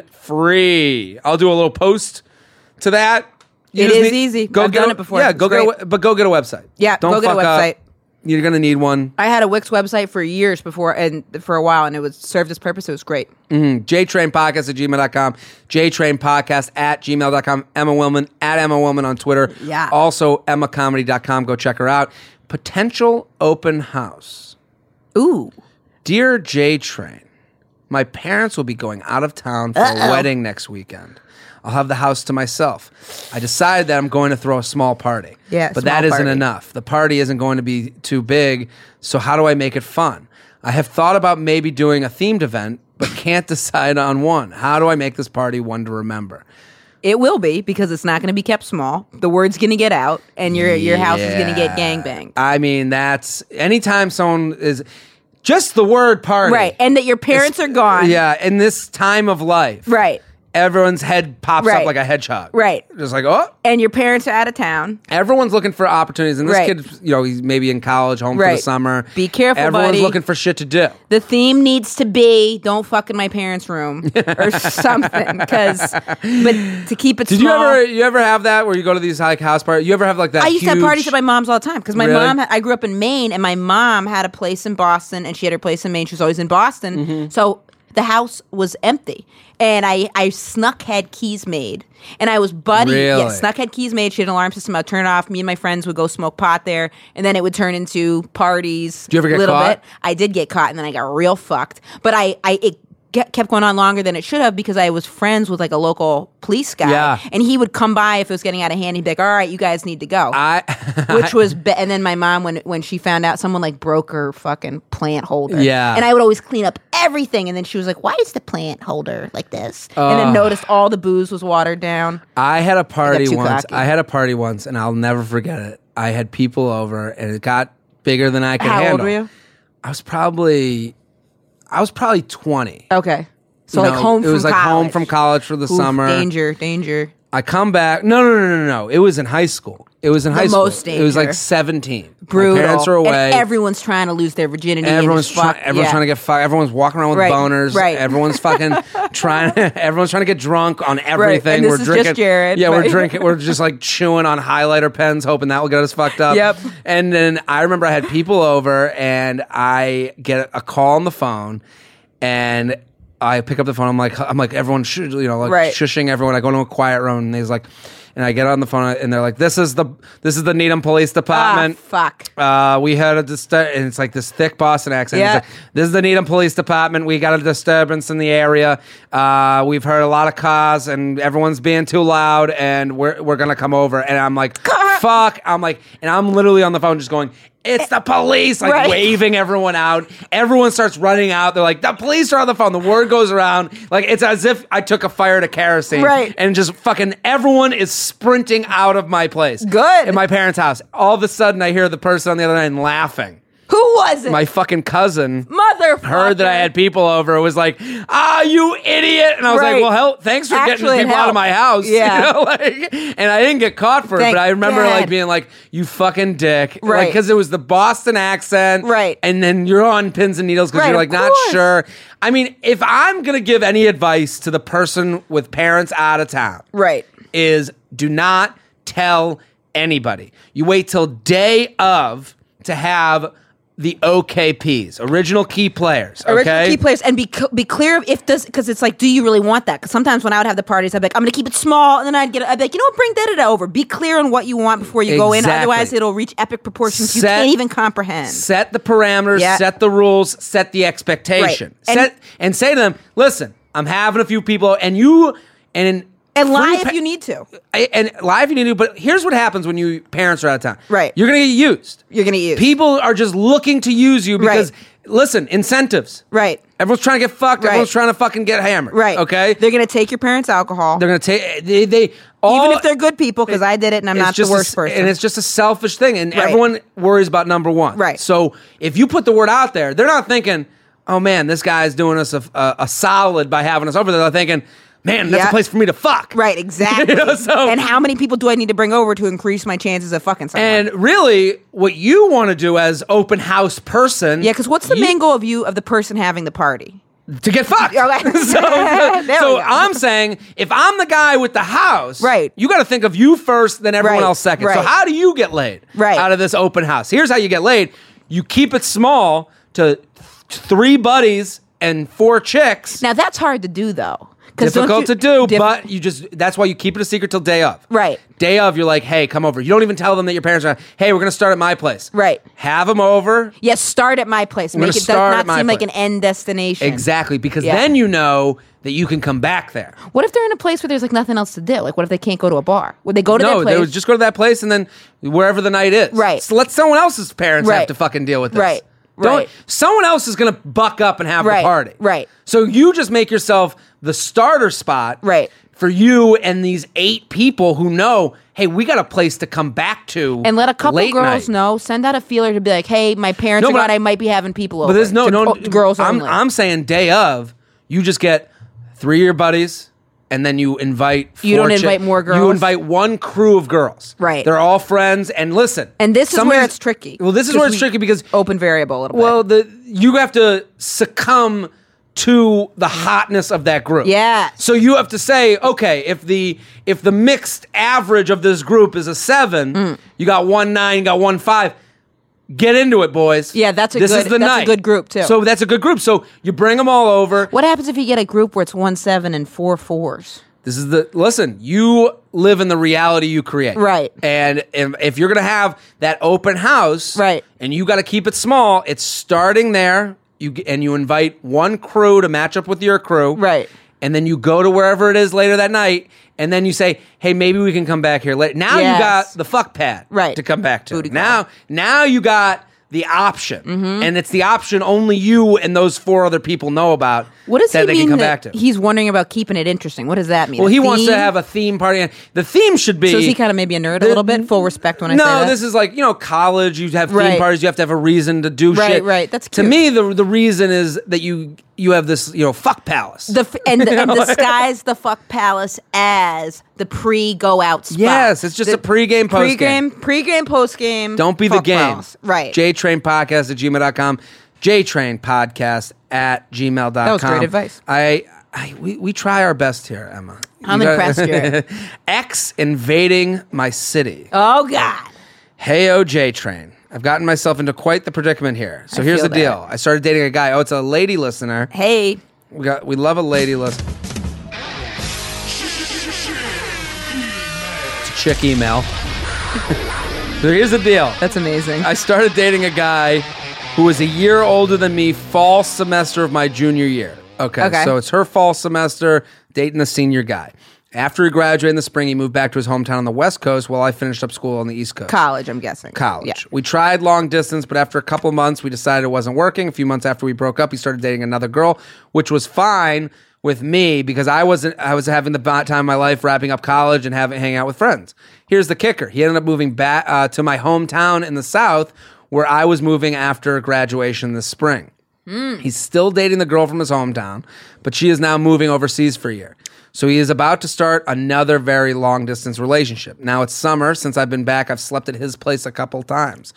B: free. I'll do a little post to that. You
C: It
B: just
C: is easy.
B: Go
C: I've
B: get
C: done
B: a-
C: it before.
B: Yeah,
C: It's
B: go get a,
C: great.
B: we- but go get a website.
C: Yeah,
B: Don't
C: go get a
B: fuck up.
C: website.
B: You're gonna need one.
C: I had a Wix website for years before, and for a while, and it was served its purpose. It was great.
B: JTrain Podcast at gmail dot com. JTrain Podcast at gmail dot com. Emma Willman at Emma Willman on Twitter.
C: Yeah.
B: Also, Emma Comedy dot com. Go check her out. Potential open house.
C: Ooh,
B: Dear J-Train, my parents will be going out of town for
C: Uh-oh.
B: a wedding next weekend. I'll have the house to myself. I decided that I'm going to throw a small party.
C: Yeah,
B: But
C: small
B: that isn't
C: party.
B: enough. The party isn't going to be too big, so how do I make it fun? I have thought about maybe doing a themed event, but can't decide on one. How do I make this party one to remember?
C: it will be because it's not going to be kept small. The word's going to get out, and your your house is going to get
B: Yeah.
C: gangbanged.
B: I mean, that's anytime someone is just the word party.
C: Right, and that your parents are gone.
B: Yeah, in this time of life.
C: Right,
B: Everyone's head pops up
C: Right.
B: like a hedgehog.
C: right.
B: Just like, oh,
C: And your parents are out of town.
B: everyone's looking for opportunities. And this
C: Right.
B: kid, you know, he's maybe in college, home for
C: Right.
B: the summer.
C: Be careful,
B: Everyone's
C: buddy.
B: looking for shit to do.
C: The theme needs to be "Don't fuck in my parents' room" or something. Because, but to keep it
B: Did
C: small.
B: you ever, you ever have that where you go to these like house parties? You ever have like that?
C: I used to have
B: huge-
C: parties at my mom's all the time because my
B: Really?
C: mom. I grew up in Maine, and my mom had a place in Boston, and she had her place in Maine. She was always in Boston,
B: Mm-hmm.
C: so the house was empty, and I I snuck had keys made, and I was buddy.
B: Really?
C: Yeah, snuck had keys made. She had an alarm system. I'd turn it off. Me and my friends would go smoke pot there, and then it would turn into parties.
B: Did you ever get
C: little
B: caught?
C: Bit. I did get caught, and then I got real fucked. But I I it get, kept going on longer than it should have because I was friends with like a local police guy,
B: Yeah.
C: and he would come by if it was getting out of hand. He'd be like, "All right, you guys need to go."
B: I,
C: Which was, be- and then my mom, when when she found out, someone like broke her fucking plant holder.
B: Yeah.
C: And I would always clean up everything, and then she was like, "Why is the plant holder like this?" and
B: Ugh.
C: then noticed all the booze was watered down.
B: I had a party
C: too
B: once.
C: cocky.
B: I had a party once, and I'll never forget it. I had people over, and it got bigger than I could
C: How
B: handle.
C: old were you?
B: I was probably, I was probably twenty.
C: Okay, so
B: You
C: like
B: know,
C: home.
B: It was
C: from
B: like home
C: college.
B: from college for the
C: Oof,
B: summer.
C: Danger, danger.
B: I come back. No, no, no, no, no. It was in high school. It was in
C: The
B: high school.
C: most
B: It was like
C: danger.
B: seventeen.
C: Brutal.
B: My parents are away.
C: And everyone's trying to lose their virginity.
B: Everyone's
C: and
B: trying.
C: fuck,
B: Everyone's
C: yeah.
B: trying to get fucked. Everyone's walking around with
C: Right,
B: boners.
C: right.
B: Everyone's fucking trying. Everyone's trying to get drunk on everything.
C: and this
B: we're
C: is
B: drinking.
C: just Jared,
B: yeah, we're
C: right.
B: drinking. We're just like chewing on highlighter pens, hoping that will get us fucked up.
C: Yep.
B: And then I remember I had people over, and I get a call on the phone, and I pick up the phone. I'm like, I'm like, everyone should, you know, like
C: Right.
B: shushing everyone. I go into a quiet room, and he's like, and I get on the phone, and they're like, this is the this is the Needham Police
C: Ah,
B: Department.
C: fuck.
B: Uh, we had a disturb, and it's like this thick Boston accent.
C: Yeah.
B: It's like, this is the Needham Police Department. We got a disturbance in the area. Uh, we've heard a lot of cars, and everyone's being too loud, and we're we're gonna come over. And I'm like, fuck. I'm like, and I'm literally on the phone just going, it's the police, like
C: Right.
B: waving everyone out. Everyone starts running out. They're like, the police are on the phone. The word goes around. Like, it's as if I took a fire to kerosene.
C: Right.
B: And just fucking everyone is sprinting out of my place.
C: Good.
B: In my parents' house. All of a sudden, I hear the person on the other end laughing.
C: Who was it?
B: My fucking cousin
C: Motherfucker.
B: heard that I had people over. It was like, ah, you idiot. And I was
C: Right.
B: like, well, hell, thanks for
C: Actually,
B: getting people
C: it
B: out of my house.
C: Yeah.
B: You know, like, and I didn't get caught for it,
C: Thank
B: but I remember
C: God.
B: like being like, you fucking dick.
C: Right.
B: Because it was the Boston accent.
C: Right.
B: And then you're on pins and needles because
C: Right,
B: you're
C: of
B: like not
C: course.
B: sure. I mean, if I'm going to give any advice to the person with parents out of town,
C: Right.
B: is do not tell anybody. You wait till day of to have the O K Ps, original key players. Okay?
C: Original key players, and be be clear if this, because it's like, do you really want that? Because sometimes when I would have the parties, I'd be like, I'm going to keep it small, and then I'd get, I'd be like, you know what, bring da da da over. Be clear on what you want before you go in,
B: Exactly.
C: otherwise it'll reach epic proportions you
B: Set-
C: can't even comprehend.
B: Set the parameters,
C: Yeah.
B: set the rules, set the expectation.
C: Right. And-
B: Set and say to them, listen, I'm having a few people, and you and
C: And lie
B: free
C: if
B: pa-
C: you need to.
B: and lie if you need to. But here's what happens when you parents are out of town.
C: Right.
B: You're gonna get used.
C: You're gonna use.
B: People are just looking to use you because
C: Right.
B: listen, incentives.
C: Right.
B: Everyone's trying to get fucked.
C: Right.
B: Everyone's trying to fucking get hammered.
C: Right.
B: Okay.
C: They're going to take your parents' alcohol.
B: They're gonna take they they all,
C: even if they're good people, because I did it and I'm
B: it's
C: not the
B: just a
C: worst
B: s-
C: person.
B: And it's just a selfish thing, and
C: Right.
B: everyone worries about number one.
C: Right.
B: So if you put the word out there, they're not thinking, "Oh man, this guy's doing us a, a, a solid by having us over there." They're thinking, "Man, that's
C: Yeah.
B: a place for me to fuck."
C: Right, exactly.
B: You know, so-
C: and how many people do I need to bring over to increase my chances of fucking someone?
B: And really, what you want to do as open house person,
C: yeah, because what's the
B: you-
C: main goal of you of the person having the party?
B: to get fucked.
C: Okay.
B: so
C: There we
B: so
C: go.
B: I'm saying, if I'm the guy with the house,
C: Right.
B: you got to think of you first, then everyone
C: Right,
B: else second. So
C: right.
B: how do you get laid
C: Right.
B: out of this open house? Here's how you get laid. You keep it small to th- three buddies and four chicks.
C: Now that's hard to do though. 'Cause don't
B: Difficult
C: you-
B: to do,
C: diff-
B: but you just, that's why you keep it a secret till day of.
C: Right.
B: Day of, you're like, hey, come over. You don't even tell them that your parents are, hey, we're going to start at my place.
C: Right.
B: Have them over.
C: yes, start at my place.
B: gonna
C: Make it does
B: start
C: not
B: at my
C: seem like
B: place.
C: an end destination.
B: Exactly, because
C: Yeah.
B: then you know that you can come back there.
C: What if they're in a place where there's like nothing else to do? Like, what if they can't go to a bar? Would they go to
B: No,
C: that place?
B: they would just go to that place and then wherever the night is.
C: Right.
B: So let someone else's parents have
C: Right.
B: to fucking deal with this.
C: Right.
B: Don't.
C: Right.
B: Someone else is going to buck up and have
C: Right.
B: the party.
C: Right.
B: So you just make yourself the starter spot.
C: Right.
B: For you and these eight people who know, hey, we got a place to come back to.
C: and let a couple
B: late
C: girls
B: night.
C: know. Send out a feeler to be like, "Hey, my parents
B: No,
C: are
B: but
C: glad
B: I-
C: I might be having people over."
B: But there's no
C: To-
B: no
C: oh, girls
B: I'm,
C: only.
B: I'm saying day of, you just get three of your buddies, and then you invite.
C: You
B: four
C: don't
B: chi-
C: invite more
B: You
C: girls?
B: invite one crew of girls.
C: Right.
B: They're all friends, and listen.
C: And this is
B: some of
C: where
B: these-
C: it's tricky.
B: Well, this is
C: 'Cause
B: where it's
C: we
B: tricky because
C: open variable a little
B: well,
C: bit.
B: the you have to succumb to the hotness of that group.
C: Yes.
B: So you have to say, okay, if the if the mixed average of this group is a seven,
C: Mm.
B: you got one nine, you got one five. Get into it, boys.
C: Yeah, that's a
B: this
C: good-
B: is the
C: that's a
B: night.
C: good group, too.
B: So that's a good group. So you bring them all over.
C: What happens if you get a group where it's one seven and four fours?
B: This is the listen. You live in the reality you create,
C: Right.
B: And if, if you're gonna have that open house,
C: Right.
B: and you got to keep it small, it's starting there. You g- and you invite one crew to match up with your crew,
C: Right.
B: And then you go to wherever it is later that night, and then you say, "Hey, maybe we can come back here later." Now
C: Yes.
B: you got the fuck pad,
C: Right.
B: to come back to.
C: Booty call.
B: Now, now you got the option,
C: Mm-hmm.
B: and it's the option only you and those four other people know about.
C: What does
B: that
C: he
B: they
C: mean
B: can come
C: that
B: back to?
C: he's wondering about keeping it interesting? What does that mean?
B: Well,
C: A
B: he wants to
C: theme?
B: have a theme party. And the theme should be.
C: So is he kind of maybe a nerd a
B: The-
C: little bit? Full respect when I
B: no,
C: say that.
B: this is like, you know, college. You have theme
C: Right.
B: parties. You have to have a reason to do
C: Right,
B: shit.
C: right. That's
B: To
C: cute.
B: me, the the reason is that you you have this, you know, fuck palace.
C: The f- and, and disguise the fuck palace as the pre go out spot.
B: Yes, it's just
C: the
B: a pregame, postgame.
C: Pregame, pregame, postgame.
B: Don't be the
C: fuck
B: game.
C: palace. Right.
B: JTrain Podcast at gmail dot com. JTrain Podcast at gmail dot com.
C: That was great advice.
B: I, I we, we try our best here, Emma.
C: I'm
B: You
C: impressed, Jared.
B: X invading my city.
C: Oh, God.
B: Hey, O J Train. I've gotten myself into quite the predicament here. So
C: I
B: here's the
C: feel
B: deal.
C: that.
B: I started dating a guy. Oh, it's a lady listener.
C: Hey.
B: We got we love a lady listener. It's a chick email. So here's the deal.
C: That's amazing.
B: I started dating a guy who was a year older than me, fall semester of my junior year. Okay,
C: Okay.
B: So it's her fall semester, dating a senior guy. After he graduated in the spring, he moved back to his hometown on the West Coast while I finished up school on the East Coast.
C: College, I'm guessing.
B: College.
C: Yeah.
B: We tried long distance, but after a couple months, we decided it wasn't working. A few months after we broke up, he started dating another girl, which was fine with me because I wasn't. I was having the time of my life, wrapping up college and having hanging out with friends. Here's the kicker: he ended up moving back uh, to my hometown in the South, where I was moving after graduation this spring.
C: Mm.
B: He's still dating the girl from his hometown, but she is now moving overseas for a year. So he is about to start another very long distance relationship. Now it's summer. Since I've been back, I've slept at his place a couple times.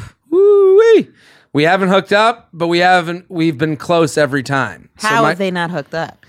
B: Woo-wee. We haven't hooked up, but we haven't. We've been close every time. So
C: How
B: my-
C: have they not hooked up?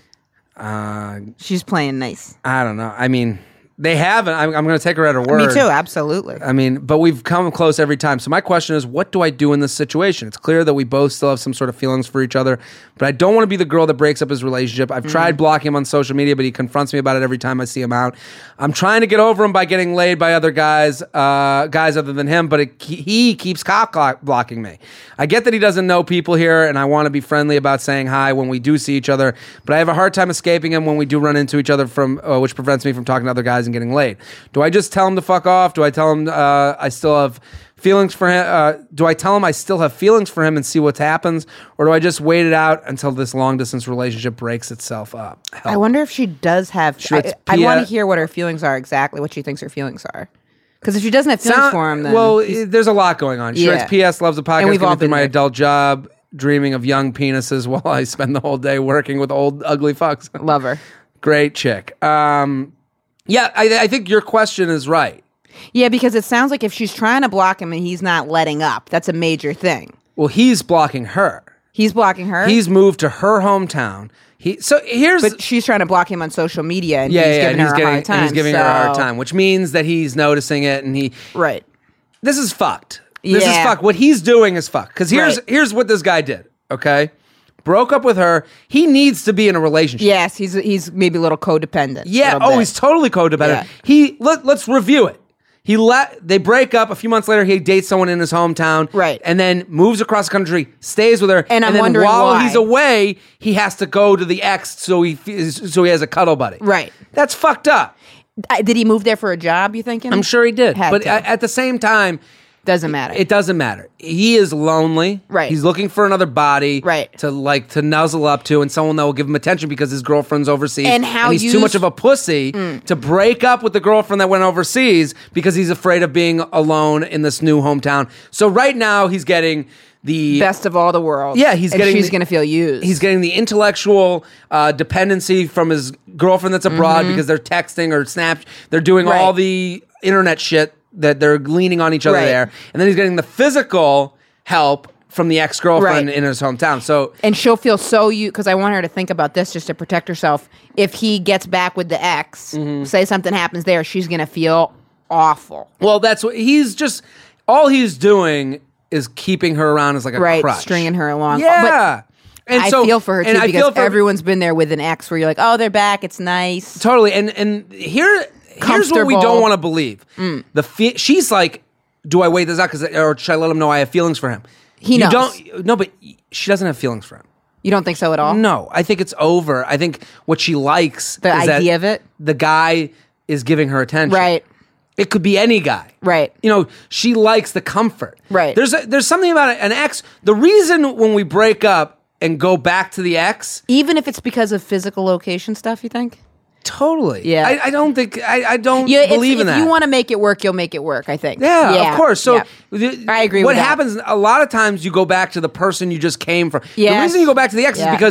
B: Uh,
C: She's playing nice.
B: I don't know. I mean, they haven't. I'm, I'm going to take her at her word.
C: Me too, absolutely.
B: I mean, but we've come close every time. So my question is, what do I do in this situation? It's clear that we both still have some sort of feelings for each other, but I don't want to be the girl that breaks up his relationship. I've
C: Mm-hmm.
B: tried blocking him on social media, but he confronts me about it every time I see him out. I'm trying to get over him by getting laid by other guys, uh, guys other than him, but it, he keeps cock blocking me. I get that he doesn't know people here, and I want to be friendly about saying hi when we do see each other, but I have a hard time escaping him when we do run into each other, from uh, which prevents me from talking to other guys and getting laid. Do I just tell him to fuck off? Do I tell him uh, I still have feelings for him? Uh, do I tell him I still have feelings for him and see what happens? Or do I just wait it out until this long distance relationship breaks itself up? Help.
C: I wonder if she does have.
B: Sure,
C: I,
B: it's
C: I
B: P-
C: want to hear what her feelings are exactly, what she thinks her feelings are. Because if she doesn't have feelings
B: Sound-
C: for him, then
B: well,
C: he's-
B: it- there's a lot going on. She
C: Yeah.
B: writes, P S loves the podcast.
C: And we've all
B: Coming through
C: been
B: my
C: there.
B: adult job, dreaming of young penises while I spend the whole day working with old ugly fucks.
C: love her.
B: Great chick. Um, yeah, I, I think your question is right.
C: Yeah, because it sounds like if she's trying to block him and he's not letting up, that's a major thing.
B: Well, he's blocking her.
C: He's blocking her.
B: He's moved to her hometown. He so here's
C: but she's trying to block him on social media, and
B: yeah,
C: he's
B: yeah,
C: giving
B: and he's
C: her
B: getting
C: a hard time.
B: and he's giving her a hard
C: so-
B: time, which means that he's noticing it, and he
C: Right.
B: this is fucked. This is
C: Yeah.
B: fucked. What he's doing is fucked. Because here's
C: Right.
B: here's what this guy did. Okay, broke up with her. He needs to be in a relationship.
C: Yes, he's he's maybe a little codependent.
B: Yeah.
C: little
B: Oh,
C: bit.
B: he's totally codependent.
C: Yeah.
B: He let let's review it. He let they break up. A few months later, he dates someone in his hometown,
C: Right.
B: And then moves across the country, stays with her,
C: And I'm
B: then
C: wondering
B: while
C: why.
B: he's away, he has to go to the ex so he fe- so he has a cuddle buddy.
C: Right.
B: That's fucked up.
C: I- Did he move there for a job? You thinking?
B: I'm sure he did,
C: Had
B: but
C: to.
B: a- at the same time,
C: Doesn't matter.
B: it doesn't matter. He is lonely.
C: Right.
B: He's looking for another body.
C: Right.
B: To like to nuzzle up to and someone that will give him attention because his girlfriend's overseas.
C: And how
B: he's
C: you
B: too much
C: s-
B: of a pussy to break up with the girlfriend that went overseas because he's afraid of being alone in this new hometown. So right now he's getting the
C: Best of all the worlds.
B: Yeah, he's
C: and
B: getting
C: she's
B: the-
C: going to feel used.
B: He's getting the intellectual uh, dependency from his girlfriend that's abroad because they're texting or snap. They're doing
C: Mm-hmm. Right.
B: all the internet shit that they're leaning on each other
C: Right.
B: there, and then he's getting the physical help from the ex girlfriend
C: Right.
B: in his hometown. So
C: and she'll feel so you because I want her to think about this just to protect herself. If he gets back with the ex,
B: Mm-hmm.
C: say something happens there, she's going to feel awful.
B: well, that's what he's just all he's doing is keeping her around as like a
C: Right,
B: crutch.
C: stringing her along.
B: Yeah.
C: But
B: and
C: I
B: so,
C: feel for her
B: and
C: too
B: I
C: because
B: feel for-
C: everyone's been there with an ex where you're like, oh, they're back. It's nice.
B: Totally. And and here here's what we
C: Comfortable.
B: don't want to believe. The fe- she's like, do I wait this out? Cause, or should I let him know I have feelings for him?
C: He
B: you
C: knows.
B: Don't, no, but she doesn't have feelings for him.
C: You don't think so at all?
B: No, I think it's over. I think what she likes
C: The
B: is
C: idea
B: that
C: of it?
B: the guy is giving her attention.
C: Right.
B: It could be any guy.
C: Right.
B: You know, she likes the comfort.
C: Right.
B: There's a, there's something about an ex. The reason when we break up and go back to the ex,
C: Even if it's because of physical location stuff, you think?
B: totally.
C: Yeah.
B: I, I don't think I, I don't
C: Yeah, it's-
B: believe in
C: if
B: that.
C: you want to make it work, you'll make it work, I think.
B: Yeah, of course. So
C: yeah.
B: the-
C: I agree
B: What
C: with that.
B: happens a lot of times you go back to the person you just came from. The
C: Yes.
B: reason you go back to the ex
C: Yeah.
B: is because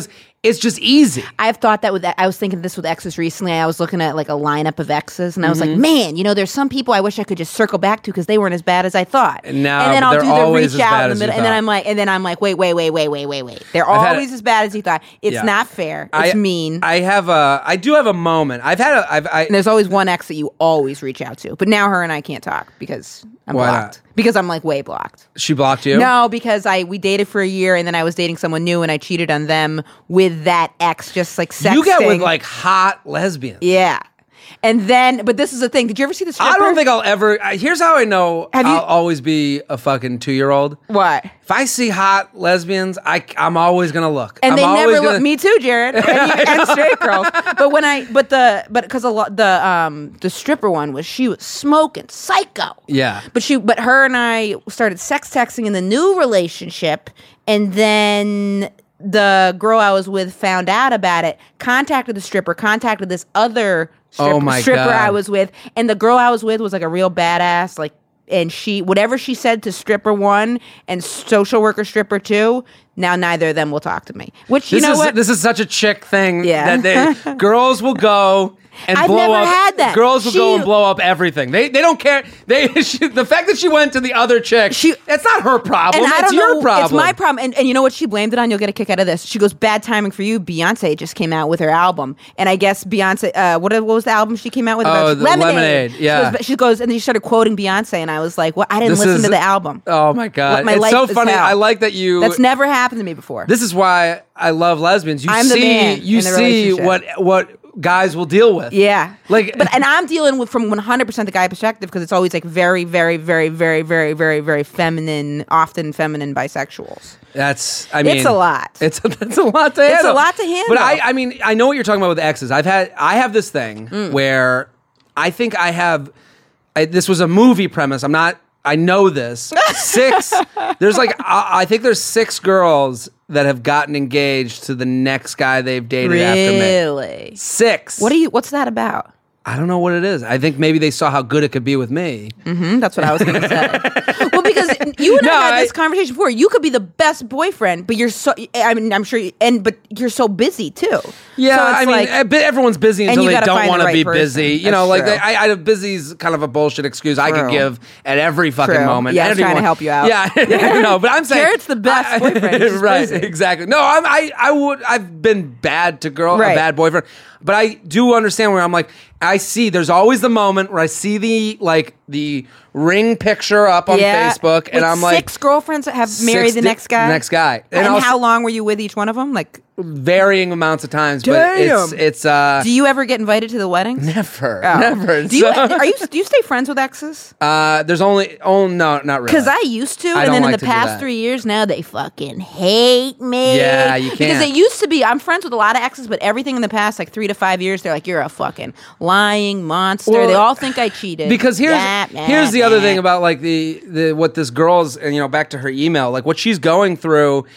B: it's just easy.
C: I've thought that with that. I was thinking this with exes recently. I was looking at like a lineup of exes, and I was
B: Mm-hmm.
C: like, man, you know, there's some people I wish I could just circle back to because they weren't as bad as I thought.
B: No,
C: and then I'll
B: they're
C: do the
B: always
C: reach
B: as
C: out
B: bad
C: in the
B: as you
C: middle, and then
B: thought.
C: I'm like, and then I'm like, wait, wait, wait, wait, wait, wait, wait. They're
B: I've had
C: always
B: a-
C: as bad as you thought. It's
B: Yeah.
C: not fair. It's
B: I,
C: mean.
B: I have a. I do have a moment. I've had a. I've. I,
C: and there's always one ex that you always reach out to, but now her and I can't talk because I'm
B: Why
C: blocked.
B: not?
C: Because I'm like way blocked.
B: she blocked you.
C: No, because I we dated for a year and then I was dating someone new and I cheated on them with that ex, just like sexting.
B: You get with like hot lesbians.
C: Yeah. And then, but this is the thing. Did you ever see the stripper?
B: I don't think I'll ever. I- Here's how I know
C: Have you-
B: I'll always be a fucking two year old.
C: What?
B: If I see hot lesbians, I, I'm always gonna look.
C: And
B: I'm
C: they
B: always
C: never
B: gonna,
C: look. Me too, Jared. And, you- and straight girls. But when I, but the, but because a lot the um the stripper one was she was smoking psycho.
B: Yeah.
C: But she, but her and I started sex texting in the new relationship, and then the girl I was with found out about it, contacted the stripper, contacted this other stripper,
B: Oh my
C: stripper
B: God.
C: I was with, and the girl I was with was like a real badass, like. And she, whatever she said to stripper one and social worker stripper two, now neither of them will talk to me. Which you
B: This
C: know
B: is
C: what?
B: this is such a chick thing.
C: Yeah.
B: That they girls will go and
C: I've
B: blow
C: never
B: up.
C: had that.
B: Girls will
C: She-
B: go and blow up everything. They they don't care. They she, the fact that she went to the other chick.
C: She-
B: it's not her problem.
C: And I
B: it's
C: don't
B: your
C: know,
B: problem.
C: It's my problem. And, and you know what she blamed it on? You'll get a kick out of this. She goes, bad timing for you. Beyonce just came out with her album. And I guess Beyonce, uh, what, what was the album she came out with?
B: Oh,
C: About-
B: the Lemonade, yeah.
C: She goes, she goes, and then she started quoting Beyonce. And I was like, well, I didn't
B: This
C: listen
B: is-
C: to the album.
B: Oh my god!
C: My
B: it's
C: life
B: so
C: is
B: funny.
C: hell.
B: I like that you.
C: That's never happened to me before.
B: This is why I love lesbians. You
C: I'm the
B: see,
C: man
B: you
C: in the
B: see
C: relationship.
B: what what guys will deal with.
C: Yeah.
B: Like-
C: but and I'm dealing with from one hundred percent the guy perspective because it's always like very, very, very, very, very, very, very feminine, often feminine bisexuals.
B: That's, I mean,
C: It's a lot.
B: It's that's a lot to
C: It's
B: handle.
C: a lot to handle.
B: But I, I mean, I know what you're talking about with exes. I've had, I have this thing
C: Mm.
B: where I think I have. I, this was a movie premise. I'm not. I know this. Six. There's like, I, I think there's six girls that have gotten engaged to the next guy they've dated after me.
C: Really?
B: Six.
C: What do you? What's that about?
B: I don't know what it is. I think maybe they saw how good it could be with me.
C: Hmm, that's what I was going to say. Well, because you and
B: No,
C: I had
B: I-
C: this conversation before. You could be the best boyfriend, but you're so. I mean, I'm sure, you, and but you're so busy too.
B: Yeah,
C: So it's
B: I mean,
C: like-
B: a bit- everyone's busy
C: And
B: until
C: you
B: they
C: gotta
B: don't
C: find the
B: want to
C: right
B: be
C: person.
B: busy. You
C: That's
B: know, like
C: true.
B: they, I, I, busy's kind of a bullshit excuse I could
C: True.
B: give at every fucking
C: True.
B: moment.
C: Yeah, I was trying to
B: Anyone-
C: help you out.
B: Yeah, no, but I'm saying
C: Jared's the best
B: I-
C: boyfriend. He's just
B: right?
C: busy.
B: Exactly. No, I'm, I, I would. I've been bad to girl,
C: Right.
B: a bad boyfriend, but I do understand where I'm like. I see. There's always the moment where I see the like the ring picture up on
C: Yeah.
B: Facebook, and
C: With
B: I'm like,
C: six girlfriends that have married
B: six
C: the
B: di-
C: next guy.
B: next guy.
C: And,
B: And I'll-
C: how long were you with each one of them? Like,
B: varying amounts of times, but it's
C: Damn.
B: it's uh
C: do you ever get invited to the weddings?
B: never,
C: Oh.
B: never.
C: Do you?
B: So-
C: Are you? Do you stay friends with exes?
B: Uh, there's only oh no, not really.
C: Because I used to,
B: I
C: and
B: don't
C: then
B: like
C: in
B: to
C: the
B: do
C: past
B: that.
C: three years now, they fucking hate me.
B: Yeah, you
C: Because
B: can't.
C: it used to be, I'm friends with a lot of exes, but everything in the past, like three to five years, they're like, you're a fucking lying monster.
B: Well,
C: they all think I cheated.
B: Because here's
C: Nah, nah,
B: here's the other
C: nah.
B: thing about like the the what this girl's and you know back to her email like what she's going through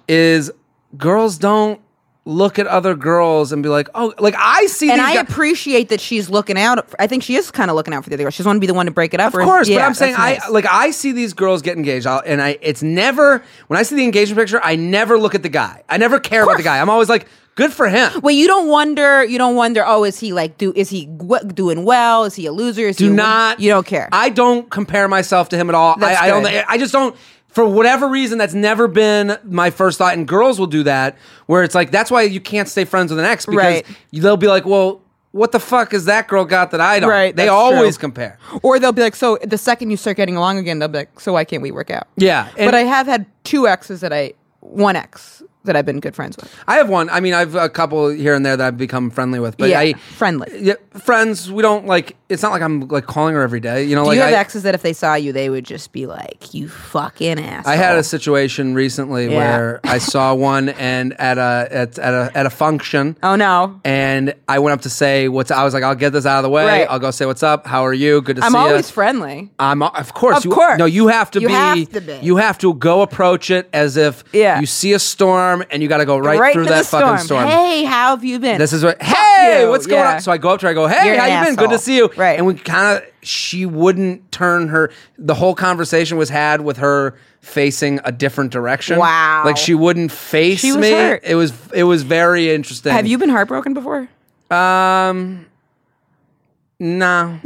B: is girls don't look at other girls and be like oh like I see
C: And
B: these
C: I
B: guys.
C: appreciate that she's looking out. I think she is kind of looking out for the other girl. She doesn't want to be the one to break it up.
B: Of course, but I'm saying I
C: nice.
B: like I see these girls get engaged, I'll, and I it's never when I see the engagement picture, I never look at the guy. I never care about the guy. I'm always like, good for him.
C: Well, you don't wonder. You don't wonder. Oh, is he like do? Is he w- doing well? Is he a loser? Is
B: Do
C: he a,
B: not.
C: You don't care.
B: I don't compare myself to him at all.
C: That's
B: I, I don't.
C: good.
B: I just don't. For whatever reason, that's never been my first thought. And girls will do that, where it's like that's why you can't stay friends with an ex because
C: Right.
B: they'll be like, well. What the fuck has that girl got that I don't?
C: Right,
B: They
C: that's
B: always
C: true.
B: compare.
C: Or they'll be like, so the second you start getting along again, they'll be like, so why can't we work out?
B: Yeah, and-
C: But I have had two exes that I, one ex that I've been good friends with.
B: I have one. I mean, I've a couple here and there that I've become friendly with. But
C: Yeah,
B: I
C: friendly.
B: Yeah, friends. We don't like. It's not like I'm like calling her every day. You know,
C: Do
B: like
C: you have
B: I,
C: exes that if they saw you, they would just be like, you fucking asshole?
B: I had a situation recently
C: Yeah.
B: where I saw one and at a at, at a at a function.
C: Oh, no.
B: And I went up to say what's. I was like, I'll get this out of the way.
C: Right.
B: I'll go say what's up. How are you? Good to
C: I'm
B: see you.
C: always friendly.
B: I'm of course.
C: Of
B: you,
C: course.
B: No, you have to
C: You
B: be.
C: have to be.
B: You have to go approach it as if
C: Yeah.
B: you see a storm and you got to go right, through
C: to
B: that
C: the storm.
B: fucking storm.
C: Hey, how have you been?
B: This is what.
C: Fuck
B: Hey,
C: you.
B: what's going
C: Yeah.
B: on? So I go up to her. I go, Hey,
C: You're
B: how
C: an
B: you been? Good to
C: asshole.
B: see you.
C: Right.
B: And we kind of. She wouldn't turn her. The whole conversation was had with her facing a different direction.
C: Wow.
B: Like she wouldn't face
C: She was
B: me.
C: hurt.
B: It was it was very interesting.
C: Have you been heartbroken before?
B: Um, no.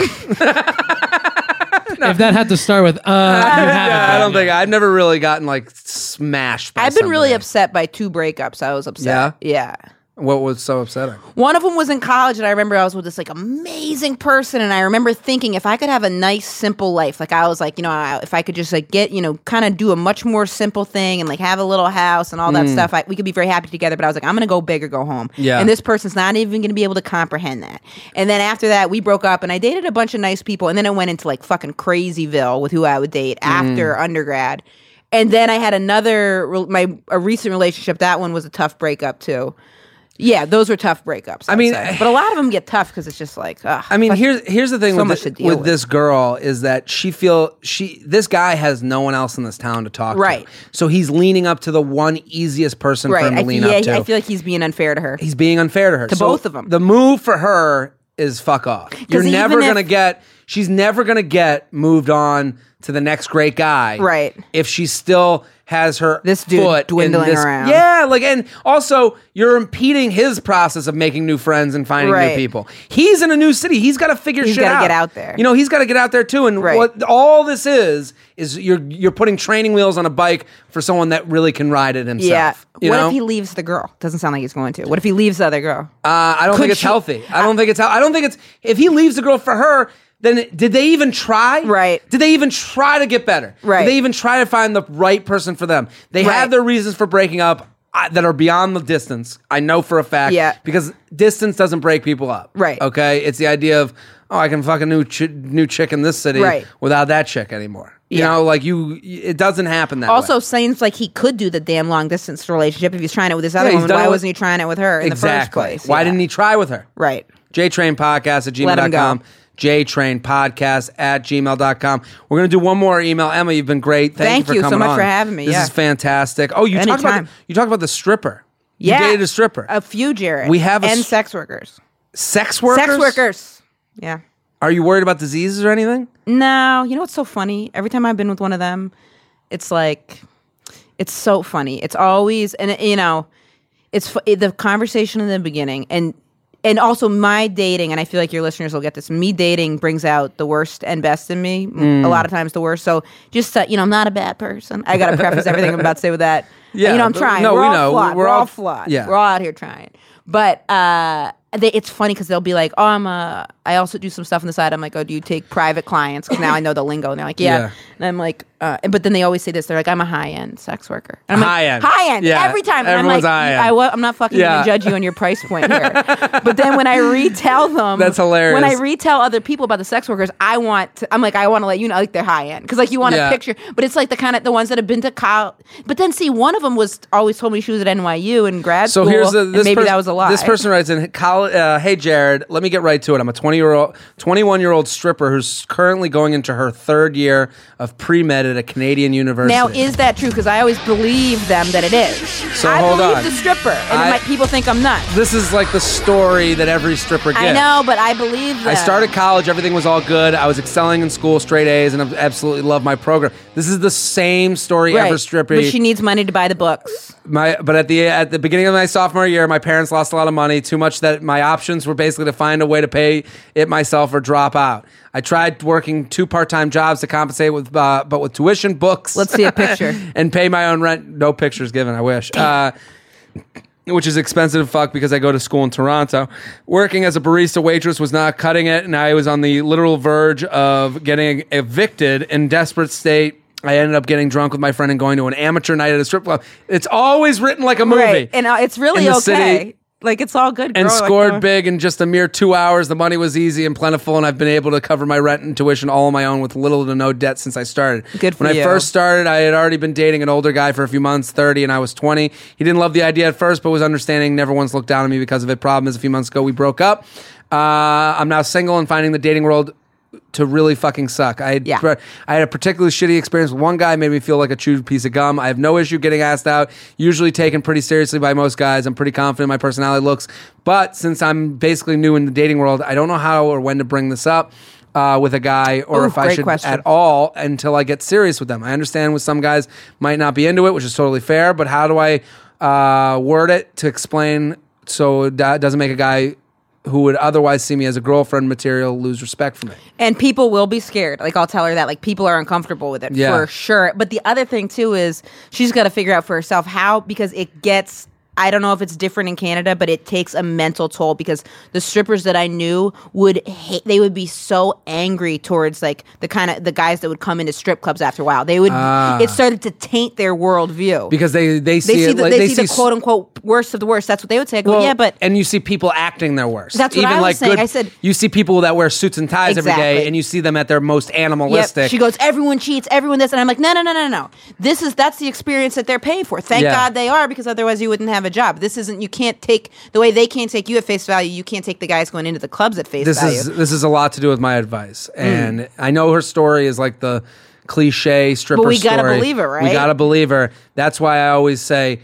D: If that had to start with, uh, you haven't
B: Yeah, I
D: been
B: don't
D: yet.
B: think I've never really gotten like smashed. By
C: I've been really
B: somebody.
C: upset by two breakups. I was upset. Yeah.
B: What was so upsetting?
C: One of them was in college, and I remember I was with this like amazing person, and I remember thinking if I could have a nice, simple life, like I was like, you know, I, if I could just like get, you know, kind of do a much more simple thing and like have a little house and all that
B: Mm.
C: stuff, I, we could be very happy together. But I was like, I'm gonna go big or go home.
B: Yeah.
C: And this person's not even gonna be able to comprehend that. And then after that, we broke up, and I dated a bunch of nice people, and then I went into like fucking Crazyville with who I would date after undergrad. And then I had another, re- my a recent relationship. That one was a tough breakup too. Yeah, those were tough breakups.
B: I
C: I'd
B: mean-
C: say. But a lot of them get tough because it's just like, ugh,
B: I mean,
C: fuck-
B: here's here's the thing
C: so
B: with,
C: much
B: thi-
C: to deal
B: with
C: with.
B: this girl is that she feel she this guy has no one else in this town to talk
C: Right.
B: to. So he's leaning up to the one easiest person for
C: right.
B: him to
C: I,
B: lean
C: feel, yeah,
B: up to.
C: I feel like he's being unfair to her.
B: he's being unfair to her.
C: To
B: So
C: both of 'em.
B: The move for her is fuck off. You're
C: even
B: never
C: if-
B: gonna get. She's never gonna get moved on to the next great guy.
C: Right.
B: If she still has her
C: This dude
B: foot in
C: dwindling
B: this,
C: around.
B: Yeah, like, and also you're impeding his process of making new friends and finding new
C: Right.
B: people. He's in a new city. He's got to figure
C: He's
B: shit
C: gotta
B: out.
C: get out there.
B: You know, he's got to get out there too. And
C: Right.
B: what all this is is you're you're putting training wheels on a bike for someone that really can ride it himself.
C: Yeah.
B: You
C: What
B: know?
C: if he leaves the girl? Doesn't sound like he's going to. What if he leaves the other girl?
B: Uh, I don't
C: Could
B: think it's
C: she-
B: healthy. I don't think it's. hel- I don't think it's. If he leaves the girl for her, then did they even try?
C: Right.
B: Did they even try to get better?
C: Right.
B: Did they even try to find the right person for them? They
C: Right.
B: have their reasons for breaking up uh, that are beyond the distance. I know for a fact.
C: Yeah.
B: Because distance doesn't break people up.
C: Right.
B: Okay. It's the idea of oh, I can fuck a new ch- new chick in this city
C: Right.
B: without that chick anymore. You
C: Yeah.
B: know, like you. It doesn't happen that way.
C: Also, seems like he could do the damn long distance relationship if he's trying it with this other
B: he's
C: woman.
B: done
C: Why
B: it with-
C: wasn't he trying it with her in
B: exactly.
C: the first place?
B: Why
C: Yeah.
B: didn't he try with her?
C: Right.
B: JTrain Podcast at gmail
C: Let him
B: dot com.
C: go.
B: JTrain Podcast at gmail dot com. We're going to do one more email. Emma, you've been great. Thank,
C: Thank
B: you
C: you
B: for
C: so
B: coming
C: much
B: on.
C: for having me,
B: This
C: yeah.
B: is fantastic. Oh, you talked about
C: Anytime.
B: the, you talked about the stripper.
C: Yeah.
B: You dated a stripper.
C: A few, Jared.
B: We have a
C: and
B: s-
C: sex workers.
B: Sex workers?
C: Sex workers. Yeah.
B: Are you worried about diseases or anything?
C: No, you know what's so funny? Every time I've been with one of them, it's like, it's so funny. It's always, and you know, it's fu- the conversation in the beginning, and and also my dating, and I feel like your listeners will get this. Me dating brings out the worst and best in me.
B: Mm.
C: A lot of times the worst. So just uh, you know, I'm not a bad person. I got to preface everything I'm about to say with that.
B: Yeah,
C: you know, I'm
B: but-
C: trying.
B: no,
C: we're
B: we
C: all
B: know.
C: flawed.
B: We're
C: We're,
B: all-
C: all flawed.
B: yeah.
C: We're all out here trying. But uh, they, it's funny because they'll be like, "Oh, I'm a. I also do some stuff on the side." I'm like, "Oh, do you take private clients?" Because now I know the lingo, and they're like, "Yeah."
B: Yeah.
C: And I'm like, uh, and- "But then they always say this. They're like, I'm a high end sex worker." And I'm like,
B: High end.
C: high end,
B: Yeah.
C: every time." And I'm
B: Everyone's
C: like,
B: high end.
C: I, wa- I'm not fucking
B: Yeah.
C: gonna judge you on your price point here. But then when I retell them,
B: That's hilarious.
C: When I retell other people about the sex workers, I want. To, I'm like, I want to let you know, like they're high end because like you want
B: Yeah.
C: a picture. But it's like the kind of the ones that have been to college. But then see, one of them was always told me she was at N Y U in grad
B: So
C: school.
B: here's the,
C: and
B: this
C: maybe
B: pers-
C: that was a lie.
B: This person writes in, "Col- uh, "Hey Jared, let me get right to it. I'm a twenty year old, twenty-one year old stripper who's currently going into her third year of pre med at a Canadian university.
C: Now, is that true? Because I always believe them that it is.
B: So
C: I
B: hold
C: believe
B: on.
C: the stripper, and
B: I-
C: then my, people think I'm nuts.
B: This is like the story that every stripper gets.
C: I know, but I believe them.
B: I started college, everything was all good. I was excelling in school, straight A's, and I absolutely love my program. This is the same story
C: right.
B: ever strippy.
C: But she needs money to buy the books.
B: My, but at the at the beginning of my sophomore year, my parents lost a lot of money, too much that my options were basically to find a way to pay it myself or drop out. I tried working two part-time jobs to compensate with, uh, but with tuition, books.
C: Let's see a picture.
B: and pay my own rent. No pictures given. I wish. Uh, which is expensive to fuck because I go to school in Toronto. Working as a barista waitress was not cutting it, and I was on the literal verge of getting evicted. In desperate state, I ended up getting drunk with my friend and going to an amateur night at a strip club. It's always written like a movie.
C: Right. And uh, it's really
B: In the
C: okay.
B: city.
C: Like, it's all good.
B: And
C: girl. Like,
B: scored
C: uh,
B: big in just a mere two hours. The money was easy and plentiful, and I've been able to cover my rent and tuition all on my own with little to no debt since I started.
C: Good for
B: when
C: you.
B: I first started, I had already been dating an older guy for a few months, thirty, and I was twenty. He didn't love the idea at first, but was understanding. Never once looked down on me because of it. Problem is, a few months ago, we broke up. Uh, I'm now single and finding the dating world to really fucking suck. I had,
C: Yeah.
B: I had a particularly shitty experience with one guy, made me feel like a chewed piece of gum. I have no issue getting asked out, usually taken pretty seriously by most guys. I'm pretty confident in my personality looks, but since I'm basically new in the dating world, I don't know how or when to bring this up. uh, with a guy, or
C: Ooh,
B: if I
C: great
B: should
C: question.
B: at all until I get serious with them. I understand with some guys might not be into it, which is totally fair. But how do I uh, word it to explain so that doesn't make a guy who would otherwise see me as a girlfriend material lose respect for me?
C: And people will be scared. Like, I'll tell her that. Like, people are uncomfortable with it
B: Yeah.
C: for sure. But the other thing, too, is she's got to figure out for herself how, because it gets, I don't know if it's different in Canada, but it takes a mental toll, because the strippers that I knew would hate, they would be so angry towards, like, the kind of, the guys that would come into strip clubs after a while. They would,
B: Ah.
C: it started to taint their worldview.
B: Because they, they see
C: they see,
B: it
C: the,
B: like,
C: they
B: they
C: see,
B: see
C: the quote unquote worst of the worst. That's what they would say. I go,
B: Well,
C: yeah, but
B: and you see people acting their worst.
C: That's what
B: Even
C: I was
B: like
C: saying.
B: Good,
C: I said-
B: you see people that wear suits and ties every day,
C: Exactly.
B: and you see them at their most
C: Yep.
B: animalistic.
C: She goes, everyone cheats, everyone this, and I'm like, no, no, no, no, no. This is that's the experience that they're paying for. Thank
B: Yeah.
C: God they are, because otherwise you wouldn't have a job. This isn't. You can't take the way they can't take you at face value. You can't take the guys going into the clubs at face
B: this
C: value.
B: is this is a lot to do with my advice,
C: Mm.
B: and I know her story is like the cliche stripper
C: But we gotta
B: story.
C: believe her, right?
B: We gotta believe her. That's why I always say,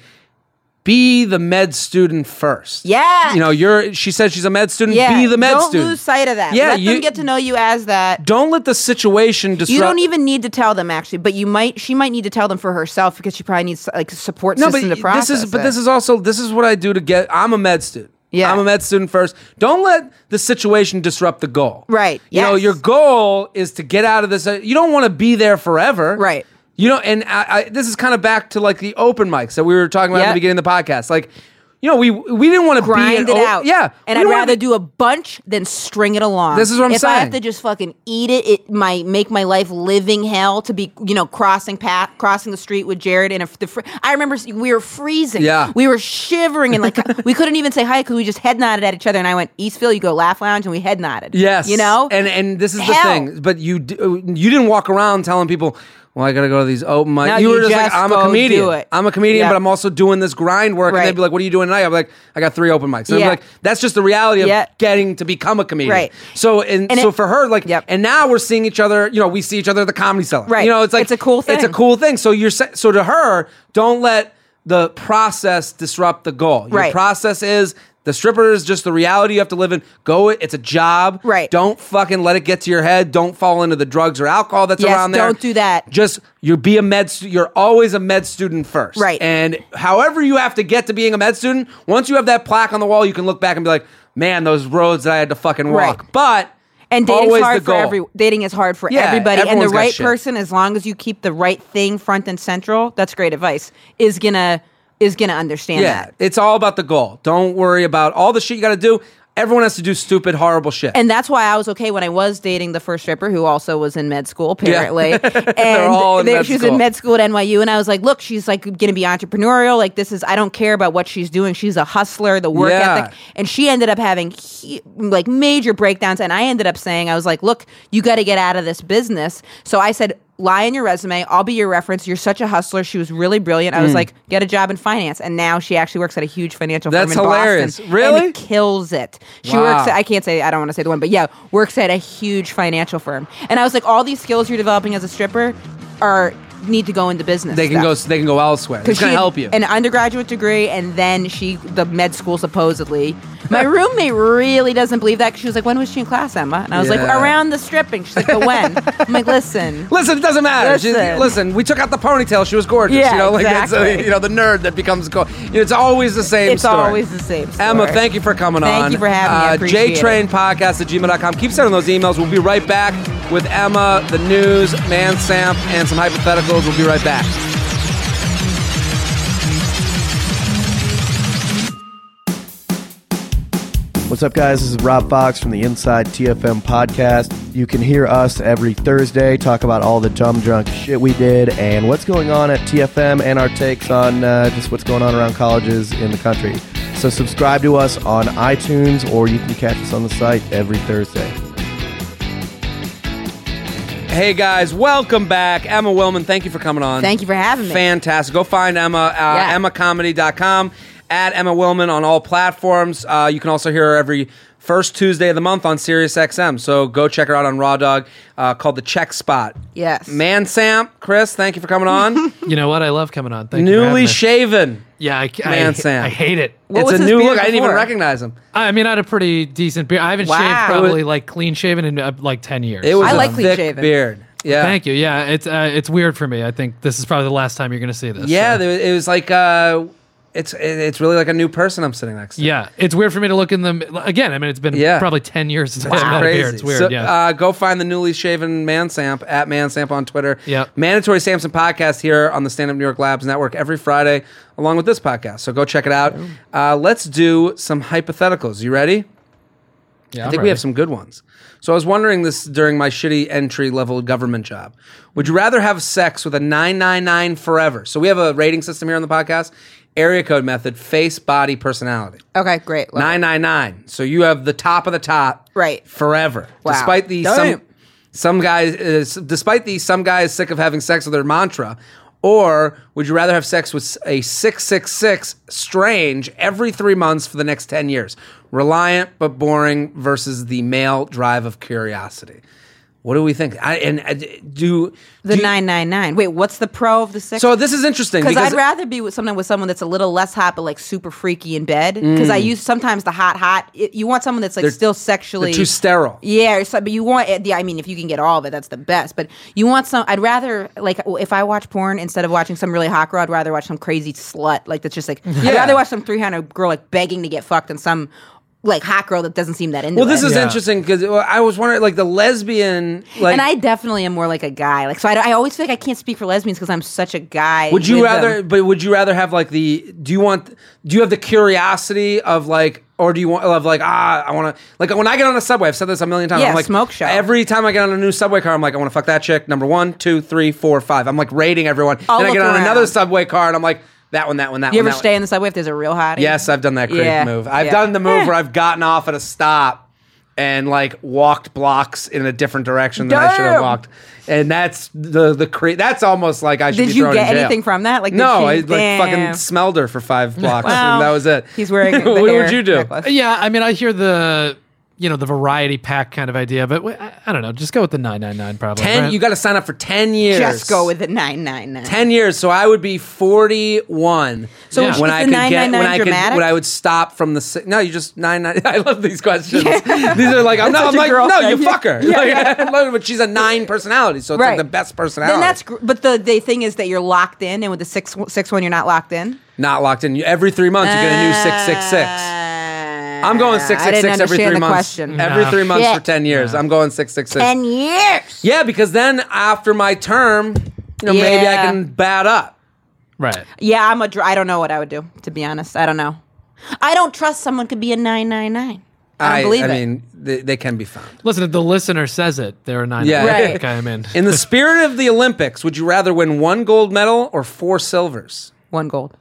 B: be the med student first.
C: Yeah.
B: you know, you're. She said she's a med student.
C: yeah,
B: Be the med
C: don't
B: student.
C: lose sight of that.
B: Yeah,
C: Let
B: you
C: them get to know you as that.
B: Don't let the situation disrupt.
C: You don't even need to tell them, actually, but you might. She might need to tell them for herself, because she probably needs like a support
B: No,
C: system
B: but
C: to process
B: this is but
C: it.
B: this is also this is what I do to get. I'm a med student.
C: Yeah.
B: I'm a med student first. Don't let the situation disrupt the goal.
C: Right.
B: You know,
C: Yes.
B: your goal is to get out of this. uh, You don't want to be there forever.
C: Right.
B: You know, and I, I, this is kind of back to like the open mics that we were talking about at
C: Yep.
B: the beginning of the podcast. Like, you know, we we didn't want to be
C: grind
B: an
C: it
B: o-
C: out.
B: Yeah,
C: and
B: we
C: I'd
B: don't wanna
C: rather
B: be-
C: do a bunch than string it along.
B: This is what I'm
C: if I have
B: saying.
C: to just fucking eat it, it might make my life living hell to be, you know, crossing path, crossing the street with Jared. And the fr- I remember we were freezing.
B: Yeah.
C: we were shivering, and like we couldn't even say hi because we just head nodded at each other. And I went, Eastville, you go Laugh Lounge, and we head nodded.
B: Yes,
C: you know,
B: and and this is the
C: Hell.
B: thing. But you d- you didn't walk around telling people, well, I gotta go to these open mics.
C: No,
B: you
C: you
B: were just, like,
C: just
B: I'm a
C: go
B: comedian.
C: do it.
B: I'm a comedian,
C: Yeah.
B: but I'm also doing this grind work. And
C: Right.
B: they'd be like, what are you doing tonight? I'm like, I got three open mics. And
C: Yeah.
B: I'm like, that's just the reality of
C: Yeah.
B: getting to become a comedian.
C: Right.
B: So and,
C: And
B: so
C: it-
B: for her, like,
C: Yep.
B: and now we're seeing each other. You know, we see each other at the Comedy Cellar.
C: Right.
B: You know, it's like
C: It's a cool
B: It's a
C: thing.
B: cool thing. So you're sa- so to her, don't let the process disrupt the goal. Your
C: Right.
B: process is. The stripper is just the reality you have to live in. Go it. It's a job.
C: Right.
B: Don't fucking let it get to your head. Don't fall into the drugs or alcohol that's
C: Yes,
B: around there.
C: don't do that.
B: Just you be a med. Stu- you're always a med student first.
C: Right.
B: And however you have to get to being a med student, once you have that plaque on the wall, you can look back and be like, man, those roads that I had to fucking walk.
C: Right.
B: But
C: And dating's
B: always
C: hard
B: the
C: for
B: goal.
C: every dating is hard for
B: Yeah,
C: everybody. And the
B: everyone's got
C: right
B: shit.
C: person, as long as you keep the right thing front and central, that's great advice. Is gonna is gonna understand
B: Yeah,
C: that.
B: it's all about the goal. Don't worry about all the shit you got to do. Everyone has to do stupid, horrible shit.
C: And that's why I was okay when I was dating the first stripper, who also was in med school, apparently. And
B: all in
C: they-
B: med
C: she was
B: school.
C: in med school at N Y U, and I was like, "Look, she's like going to be entrepreneurial. Like this is, I don't care about what she's doing. She's a hustler, the work
B: Yeah.
C: ethic." And she ended up having he, like major breakdowns, and I ended up saying, "I was like, look, you got to get out of this business." So I said, lie in your resume. I'll be your reference. You're such a hustler. She was really brilliant. I was like, get a job in finance. And now she actually works at a huge financial
B: Mm. That's
C: firm in
B: hilarious.
C: Boston.
B: Really?
C: And kills it. She
B: Wow.
C: works at, I can't say, I don't want to say the one, but yeah, works at a huge financial firm. And I was like, all these skills you're developing as a stripper are need to go into business.
B: they can
C: stuff.
B: go. They can go elsewhere. It's
C: she
B: gonna
C: had
B: help you.
C: An undergraduate degree, and then she, the med school supposedly. My roommate really doesn't believe that, because she was like, when was she in class, Emma? And I was like,
B: Yeah.
C: around the stripping. She's like, but when? I'm like, listen.
B: Listen, it doesn't matter. She-
C: Listen.
B: listen, we took out the ponytail. She was gorgeous.
C: Yeah,
B: you know, like it's, uh,
C: exactly.
B: you know, the nerd that becomes. Co- you know, it's always the same
C: It's
B: story.
C: always the same story.
B: Emma, thank you for coming
C: Thank
B: on.
C: you for having me. I
B: Uh,
C: appreciate
B: JTrain
C: it.
B: Podcast at gmail dot com. Keep sending those emails. We'll be right back with Emma, the news, Man Samp, and some hypotheticals. We'll be right back.
E: What's up, guys? This is Rob Fox from the Inside T F M podcast. You can hear us every Thursday talk about all the dumb drunk shit we did and what's going on at T F M and our takes on uh, just what's going on around colleges in the country. So subscribe to us on iTunes, or you can catch us on the site every Thursday.
B: Hey guys, welcome back. Emma Willman, thank you for coming on.
C: Thank you for having me.
B: Fantastic. Go find Emma, uh,
C: Yeah.
B: emma comedy dot com, at Emma Willman on all platforms. Uh, you can also hear her every first Tuesday of the month on Sirius X M. So go check her out on Raw Dog, uh, called The Check Spot.
C: Yes.
B: Man Sam, Chris, thank you for coming on.
D: You know what? I love coming on. Thank you for having
B: Newly
D: me.
B: shaven.
D: Yeah, I, I,
B: Man Sam.
D: I hate it.
C: What
B: it's
C: was
B: a
C: his
B: new
C: beard
B: look. I didn't even
C: before?
B: recognize him.
D: I mean, I had a pretty decent beard. I haven't
C: Wow.
D: shaved probably like clean shaven in uh, like ten years.
B: It was
C: I
B: a
C: like clean
B: thick
C: shaven.
B: beard. Yeah.
D: Thank you. Yeah, it's uh, it's weird for me. I think this is probably the last time you're going to see this.
B: Yeah,
D: so.
B: there, it was like uh, it's it's really like a new person I'm sitting next to.
D: Yeah, it's weird for me to look in them again. I mean, it's been
B: Yeah.
D: probably ten years since I
B: It's
D: haven't had a
B: crazy.
D: beard. It's weird.
B: So,
D: yeah.
B: uh, go find the newly shaven Man Samp at Man Samp on Twitter.
D: Yep.
B: Mandatory Samson podcast here on the Stand Up New York Labs Network every Friday, along with this podcast. So go check it out. Uh, let's do some hypotheticals. You ready?
D: yeah,
B: I
D: I'm
B: think we have
D: ready.
B: some good ones. So I was wondering this during my shitty entry level government job. Would you rather have sex with a nine nine nine forever? So we have a rating system here on the podcast. Area code method, face, body, personality.
C: Okay, great. Love it.
B: nine nine nine. So you have the top of the top
C: Right.
B: forever.
C: Wow.
B: Despite the
C: Damn.
B: some some guys uh, despite the some guys sick of having sex with their mantra. Or would you rather have sex with a six six six strange every three months for the next ten years? Reliant but boring versus the male drive of curiosity. What do we think? I, and uh, do
C: The
B: do you-
C: nine nine nine. Wait, what's the pro of the six?
B: So this is interesting
C: Because
B: because
C: I'd rather be with someone with someone that's a little less hot but like super freaky in bed. Because I use sometimes the hot hot. It, you want someone that's like
B: They're-
C: still sexually
B: they're too sterile.
C: Yeah, or so, but you want. Yeah, I mean, if you can get all of it, that's the best. But you want some. I'd rather like if I watch porn instead of watching some really hot girl, I'd rather watch some crazy slut like that's just like.
B: Yeah.
C: I'd rather watch some three hundred girl like begging to get fucked than some like hot girl that doesn't seem that into
B: Well, this
C: it.
B: is
D: Yeah.
B: interesting because I was wondering, like the lesbian, like
C: and I definitely am more like a guy. Like so, I, I always feel like I can't speak for lesbians because I'm such a guy.
B: Would you
C: with
B: rather?
C: them.
B: But would you rather have like the? Do you want? Do you have the curiosity of like, or do you want of like ah? I want to like when I get on a subway. I've said this a million times.
C: Yeah,
B: I'm like
C: smoke show.
B: Every time I get on a new subway car, I'm like, I want to fuck that chick. Number one, two, three, four, five. I'm like rating everyone.
C: I'll
B: then I
C: look
B: get on
C: around.
B: another subway car, and I'm like that one, that one, that
C: You
B: one.
C: ever
B: that
C: stay
B: one.
C: in the subway if there's a real hottie?
B: Yes, I've done that creep
C: Yeah,
B: move. I've
C: yeah.
B: done the move
C: Eh.
B: where I've gotten off at a stop and like walked blocks in a different direction than I should have
C: Damn.
B: walked. And that's the the cre- that's almost like I should
C: Did
B: be
C: you
B: thrown
C: get
B: in jail.
C: anything from that? Like, did
B: no,
C: she-
B: I like
C: Damn.
B: fucking smelled her for five blocks,
C: Well,
B: and that was it.
C: He's wearing. The
B: what
C: hair
B: would you do?
C: necklace.
D: Yeah, I mean, I hear the you know the variety pack kind of idea, but w- I, I don't know. Just go with the nine nine nine probably.
B: Ten,
D: right?
B: you got to sign up for ten years.
C: Just go with the nine nine nine.
B: ten years. So I would be forty-one.
C: So
D: Yeah.
C: is
B: when
C: the
B: I could get when
C: nine nine nine
B: I could
C: dramatic?
B: when I would stop from the si- no, you just nine nine. I love these questions. These are like I'm, not, I'm
C: such a
B: like
C: girl
B: no,
C: thing.
B: you fuck her.
C: Yeah,
B: Like,
C: yeah.
B: I love it, but she's a nine personality, so it's like
C: Right.
B: the best personality.
C: Then that's. Gr- but the the thing is that you're locked in, and with the six six one, you're not locked in.
B: not locked in. You- Every three months, you get a new six six six. I'm going six
C: Uh, I
B: six
C: didn't
B: six every
C: understand
B: three
C: the
B: months.
C: question.
B: Every
D: No.
B: three months
C: Shit.
B: for ten years. I'm going six six six.
C: Ten years.
B: Yeah, because then after my term, you know, maybe I
C: Yeah.
B: can bat up.
D: right.
C: Yeah, I'm a. Dr- I don't know what I would do. To be honest, I don't know. I don't trust someone could be a nine nine nine. I don't believe
B: I
C: it.
B: mean, they, they can be found.
D: Listen, if the listener says it, they're a nine.
B: Yeah.
C: Right.
D: Okay, I'm in.
B: In the spirit of the Olympics, would you rather win one gold medal or four silvers?
C: One gold.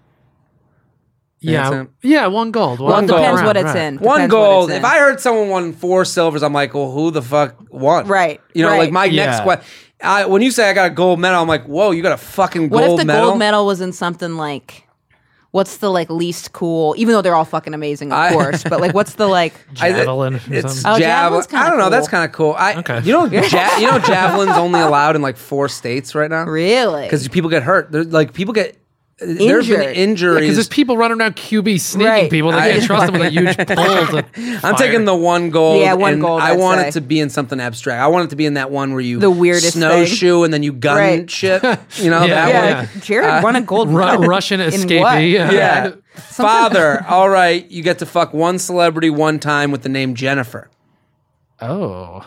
D: yeah,
B: Sam?
D: yeah, one gold.
C: Well,
B: One
C: it
B: gold.
C: depends what
D: Right,
C: it's
D: right.
C: in.
B: One
C: Depends what
B: gold.
C: it's
B: If
C: in.
B: I heard someone won four silvers, I'm like, well, who the fuck won?
C: Right,
B: You know,
C: right.
B: like my next
D: Yeah.
B: question. I, when you say I got a gold medal, I'm like, whoa, you got a fucking
C: What
B: gold
C: if the
B: medal?
C: gold medal was in something like? What's the like least cool? Even though they're all fucking amazing, of
B: I-
C: course. But like, what's the like?
B: I-
D: Javelin or
B: It's
D: something.
C: Oh,
B: javelin.
C: javelin's kinda
B: I don't know.
C: cool.
B: That's kind of cool. I,
D: Okay.
B: You know, ja- you know, javelin's only allowed in like four states right now.
C: Really?
B: Because people get hurt. There's like people get. There's been
C: Injured.
B: injuries.
D: Because there's people running around Q B sneaking
C: Right.
D: people. They
B: I-
D: can't trust them with a huge pole. To
B: I'm
D: fire.
B: taking the one gold.
C: Yeah, one
B: and
C: gold,
B: I
C: I'd
B: want
C: say.
B: it to be in something abstract. I want it to be in that one where you
C: The weirdest
B: snowshoe and then you gun
C: Right.
B: shit. You know
D: Yeah,
B: that
C: yeah,
B: one.
C: like, Jared won a gold
D: Ru-
C: medal.
D: Russian
C: In
D: escapee.
C: what?
D: Yeah.
B: Yeah. Father, all right, you get to fuck one celebrity one time with the name Jennifer.
D: Oh.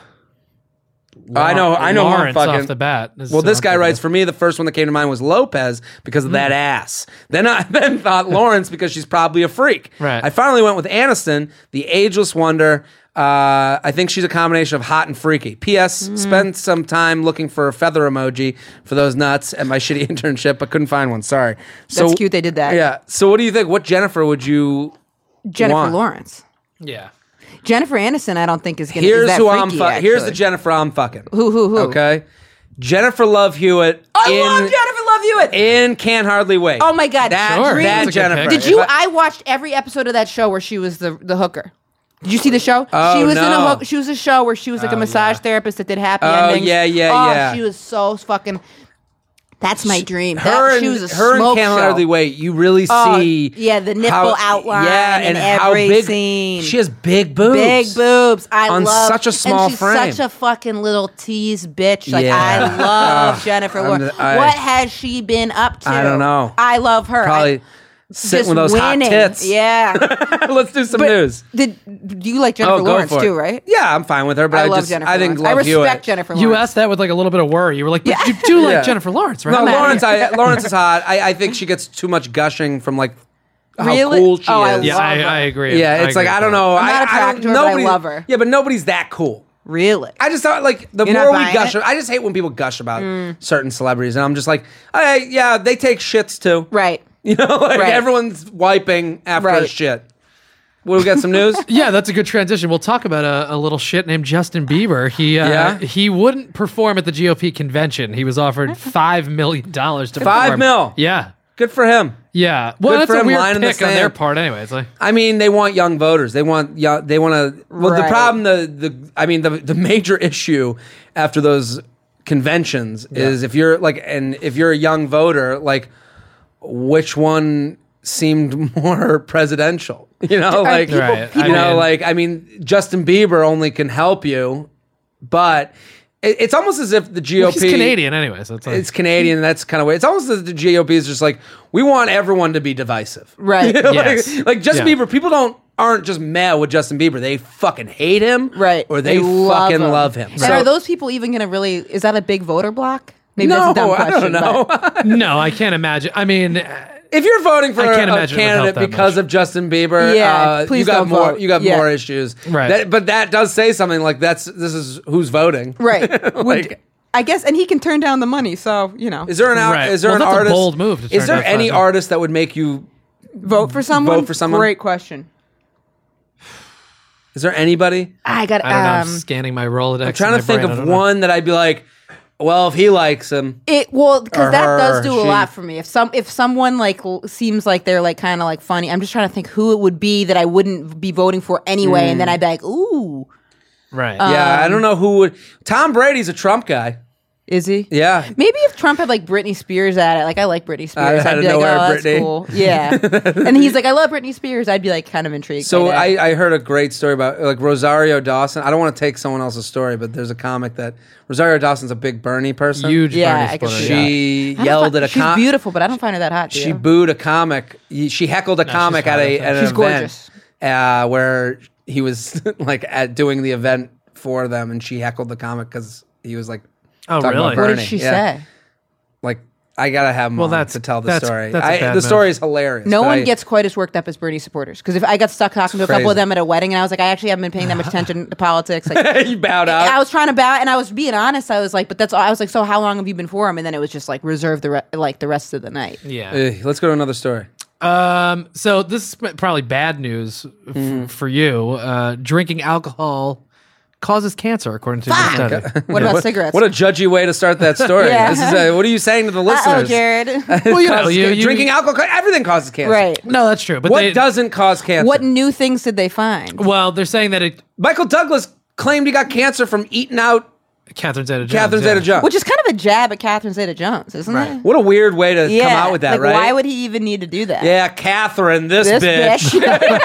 B: I know, I know. who I'm
D: Lawrence
B: fucking,
D: off the bat. is
B: Well,
D: who
B: this
D: I'm
B: guy
D: thinking
B: writes
D: of.
B: for me. The first one that came to mind was Lopez because of
D: Hmm.
B: that ass. Then I then thought Lawrence because she's probably a freak.
D: Right.
B: I finally went with Aniston, the ageless wonder. Uh, I think she's a combination of hot and freaky. P S.
C: Hmm.
B: Spent some time looking for a feather emoji for those nuts at my shitty internship, but couldn't find one. Sorry. So,
C: That's cute. They did that.
B: Yeah. So what do you think? What Jennifer would you?
C: Jennifer
B: want?
C: Lawrence.
D: Yeah.
C: Jennifer Aniston, I don't think is gonna.
B: Here's
C: is that
B: who I'm.
C: freaky,
B: Fu- here's the
C: actually.
B: Jennifer I'm fucking.
C: Who who who?
B: Okay. Jennifer Love Hewitt.
C: I
B: in,
C: love Jennifer Love Hewitt.
B: in Can't Hardly Wait.
C: Oh my God.
B: That,
D: Sure.
B: that
D: That's a good
B: Jennifer.
D: pick.
C: Did
B: If
C: you?
B: I-
C: I watched every episode of that show where she was the the hooker. Did you see the show?
B: Oh,
C: she was in a
B: no.
C: hook, she was a show where she was like a massage therapist that did happy
B: Oh,
C: endings.
B: yeah, yeah,
C: oh,
B: yeah.
C: She was so fucking. That's my dream.
B: Her
C: that,
B: and
C: she was a
B: her and
C: smoke
B: Cameron
C: show.
B: Ardley Wait, you really
C: Oh,
B: see
C: yeah, the nipple
B: how-
C: outline
B: yeah,
C: in
B: and how
C: every
B: big
C: scene.
B: she has big boobs.
C: Big boobs. I
B: on
C: love
B: such a small
C: and she's
B: frame.
C: such a fucking little tease bitch. Like
B: Yeah.
C: I love
B: Ugh,
C: Jennifer
B: I'm
C: Lawrence.
B: the- I-
C: What has she been up to?
B: I don't know.
C: I love her.
B: Probably
C: I,
B: sitting
C: just
B: with those
C: winning.
B: hot tits.
C: Yeah.
B: Let's do some
C: But
B: news.
C: Did do you like Jennifer
B: Oh, go
C: Lawrence
B: for it.
C: too? Right.
B: Yeah, I'm fine with her, but
C: I,
B: I,
C: love
B: just
C: Jennifer
B: I think
C: Lawrence. I
B: Love
C: respect
B: Hewitt.
C: Jennifer Lawrence.
D: You asked that with like a little bit of worry. You were like, but
C: Yeah.
D: you do like
B: Yeah.
D: Jennifer Lawrence, right?
B: No,
C: I'm outta
B: Lawrence.
C: here.
B: I, Lawrence is hot. I, I think she gets too much gushing from like how
C: Really?
B: cool she
C: Oh, I
B: is.
D: Yeah,
C: love
D: I,
C: her.
D: I agree.
B: Yeah, it's
D: I
B: like
D: agree
B: I don't
D: with
B: know.
C: I'm not
B: I, I
C: attracted
B: don't,
C: to her, but I
B: nobody-
C: love her.
B: Yeah, but nobody's that cool.
C: Really?
B: I just thought like the
C: You're not
B: more we
C: buying
B: gush,
C: it?
B: I just hate when people gush about certain celebrities, and I'm just like, hey, yeah, they take shits too.
C: Right.
B: You know, like
C: Right.
B: everyone's wiping after a
C: Right.
B: shit. Will we get some news?
D: that. Yeah, that's a good transition. We'll talk about a, a little shit named Justin Bieber. He uh,
B: Yeah?
D: he wouldn't perform at the G O P convention. He was offered five million dollars to
B: Five
D: perform.
B: mil.
D: Yeah.
B: Good for him.
D: Yeah. Well,
B: Good
D: that's
B: for
D: a
B: him,
D: weird
B: line in the
D: pick on their
B: sand.
D: part anyway. It's like,
B: I mean, they want young voters. They want young, they want to. Well, the
C: Right.
B: problem, the the I mean, the the major issue after those conventions is if you're like, and if you're a young voter, like, which one seemed more presidential? You know, like,
C: people-
D: Right.
B: you
D: I
B: know,
D: mean-
B: like, I mean, Justin Bieber only can help you, but it, it's almost as if the G O P.
D: he's Canadian anyway, so it's like,
B: It's Canadian, and that's kind of way. It's almost as if the G O P is just like, we want everyone to be divisive.
C: Right.
B: like,
D: Yes.
B: like Justin
D: Yeah.
B: Bieber, people don't aren't just mad with Justin Bieber. They fucking hate him,
C: Right.
B: Or they,
C: love
B: fucking
C: him.
B: love him.
C: And
B: So-
C: are those people even going to really? Is that a big voter block? Maybe
B: no,
C: that's a dumb
B: I
C: question.
B: don't know.
C: but-
D: no, I can't imagine. I mean,
B: If you're voting for
D: I can't
B: a, a
D: imagine it would help
B: candidate
D: that
B: because
D: much.
B: of Justin Bieber,
C: Yeah,
B: uh,
C: please
B: you got
C: don't
B: more.
C: vote.
B: You got
C: Yeah.
B: more issues,
D: Right.
B: That, but that does say something like that's this is who's voting,
C: Right.
B: like,
C: Would- I guess, and he can turn down the money. So you know,
B: is there an out,
D: Right.
B: is there
D: Well,
B: an
D: that's a
B: artist?
D: bold move to
B: is
D: turn
B: there
D: down
B: any
D: five.
B: artist that would make you?
C: vote for someone.
B: Vote for someone?
C: Great question.
B: Is there anybody?
C: I got.
D: I don't know. I'm
C: Um,
D: scanning my Rolodex.
B: I'm trying
D: in
B: to
D: my
B: think
D: brain. I
B: of
D: don't know.
B: one that I'd be like, well, if he likes him,
C: It well
B: Or
C: because that
B: her,
C: does do a
B: she.
C: lot for me. If some if someone like l- seems like they're like kind of like funny, I'm just trying to think who it would be that I wouldn't be voting for anyway, and then
B: Mm.
C: I'd be like, ooh,
D: Right.
B: yeah, I
C: Um,
B: don't know who would. Tom Brady's a Trump guy.
C: is he?
B: Yeah,
C: Maybe if Trump had like Britney Spears at it, like I like Britney Spears,
B: out
C: I'd
B: of
C: be like,
B: nowhere,
C: oh, that's
B: Britney.
C: cool. Yeah, and he's like, I love Britney Spears. I'd be like kind of intrigued.
B: So
C: by that.
B: I, I heard a great story about like Rosario Dawson. I don't want to take someone else's story, but there's a comic that Rosario Dawson's a big Bernie person.
D: Huge
C: Yeah,
D: Bernie
C: I can
D: supporter.
C: see
D: yeah.
B: She
C: I don't
B: yelled
C: fi-
B: at a
C: She's
B: com-
C: beautiful, but I don't find her that hot. Do
B: She
C: you?
B: booed a comic. She heckled a comic
D: she's
B: at
D: hot, I
B: a
D: think.
B: at an
C: She's
B: event
C: gorgeous.
B: uh, where he was like at doing the event for them, and she heckled the comic because he was like,
D: Oh,
B: talking
D: really?
B: about
C: What did
B: Bernie.
C: she
B: Yeah.
C: say?
B: like I gotta have him
D: Well,
B: on
D: that's-
B: to tell the
D: that's-
B: story.
D: that's a
B: I,
D: bad
B: the
D: move.
B: story is hilarious.
C: No
B: but
C: one
B: I-
C: gets quite as worked up as Bernie supporters. Because if I got stuck talking to a couple
B: crazy.
C: of them at a wedding, and I was like, I actually haven't been paying that much attention to politics. Like,
B: you bowed out.
C: I was trying to bow, and I was being honest. I was like, but that's all. I was like, so how long have you been for him? And then it was just like reserve the re- like the rest of the night.
D: Yeah.
B: Eh, let's go to another story.
D: Um. So this is probably bad news f-
B: Mm-hmm.
D: for you. Uh, drinking alcohol causes cancer, according to a new study.
C: What about cigarettes?
B: What a judgy way to start that story.
C: Yeah.
B: This is a, what are you saying to the listeners?
C: Uh-oh, Jared.
D: Well, you know,
B: Causes
D: you,
B: can-
D: you,
B: drinking alcohol, everything causes cancer.
C: right.
D: No, that's true. But
B: What
D: they,
B: doesn't cause cancer?
C: What new things did they find?
D: Well, they're saying that it.
B: Michael Douglas claimed he got cancer from eating out
D: Catherine Zeta-Jones.
B: Catherine
D: yeah.
B: Zeta-Jones.
C: Which is kind of a jab at Catherine Zeta-Jones, isn't
D: Right.
C: it?
B: What a weird way to
C: Yeah.
B: come out with that,
C: like,
B: right?
C: Why would he even need to do that?
B: yeah, Catherine, this,
C: This
B: bitch,
C: bitch.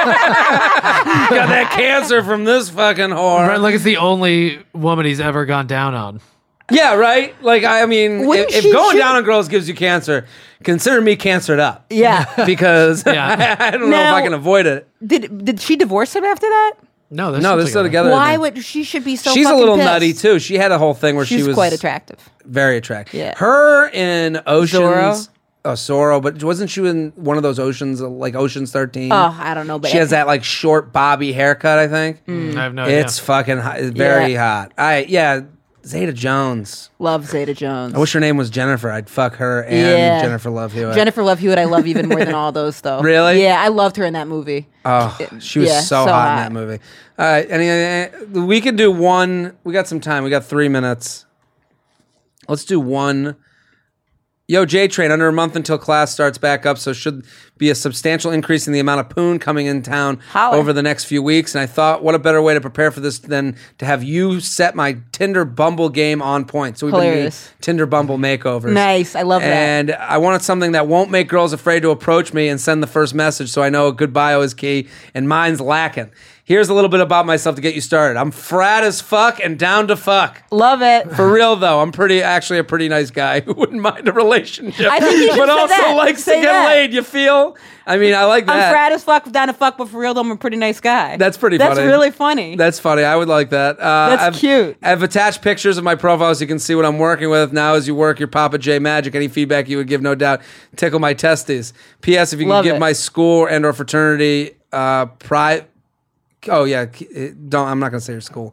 B: got that cancer from this fucking whore.
D: Right, like it's the only woman he's ever gone down on.
B: Yeah, right. Like I mean, if,
C: Wouldn't
B: if
C: she
B: going
C: shoot-
B: down on girls gives you cancer, consider me cancered up.
C: yeah.
B: Because
D: Yeah.
B: I don't know if
C: Now-
B: I can avoid it.
C: Did did she divorce him after that?
D: No, they're
B: No,
D: still
B: they're still together.
C: Why
B: I think.
C: would she should be so?
B: She's a
C: fucking
B: little
C: pissed.
B: nutty too. She had a whole thing where
C: She's
B: she was
C: quite attractive.
B: very attractive.
C: Yeah.
B: Her in Oceans.
C: Zorro?
B: Oh, Zorro, but wasn't she in one of those Oceans, like Oceans thirteen?
C: Oh, I don't know, but
B: She has that like short bobby haircut, I think.
C: Mm.
D: I have no idea.
B: It's fucking hot. It's very
C: Yeah.
B: hot. I yeah, Zeta Jones.
C: love Zeta Jones.
B: I wish her name was Jennifer. I'd fuck her and
C: Yeah.
B: Jennifer Love Hewitt.
C: Jennifer Love Hewitt, I love even more than all those though.
B: Really?
C: Yeah, I loved her in that movie.
B: Oh, she was
C: yeah,
B: so,
C: so
B: hot, in
C: hot.
B: that movie. All right, any, any, we can do one. We got some time. We got three minutes. Let's do one Yo, J-Train, under a month until class starts back up, so should be a substantial increase in the amount of poon coming in town
C: Holler.
B: over the next few weeks. And I thought, what a better way to prepare for this than to have you set my Tinder Bumble game on point. So we've
C: Hilarious.
B: been doing Tinder Bumble makeovers.
C: Nice. I love that.
B: And I wanted something that won't make girls afraid to approach me and send the first message, so I know a good bio is key, and mine's lacking. Here's a little bit about myself to get you started. I'm frat as fuck and down to fuck.
C: Love it.
B: For real, though, I'm pretty, actually a pretty nice guy who wouldn't mind a relationship.
C: I think you should
B: but
C: say
B: also
C: that.
B: likes
C: Say
B: to get
C: that.
B: laid, you feel? I mean, I like that.
C: I'm frat as fuck, down to fuck, but for real, though, I'm a pretty nice guy.
B: That's pretty
C: That's
B: funny.
C: really funny.
B: That's funny. I would like that. Uh,
C: That's
B: I've,
C: cute.
B: I've attached pictures of my profile so you can see what I'm working with. Now, as you work your Papa J magic, any feedback you would give, no doubt, tickle my testes. P S. If you
C: Love
B: can give
C: it.
B: my school and or fraternity uh, pri Oh, yeah. Don't. I'm not going to say your school.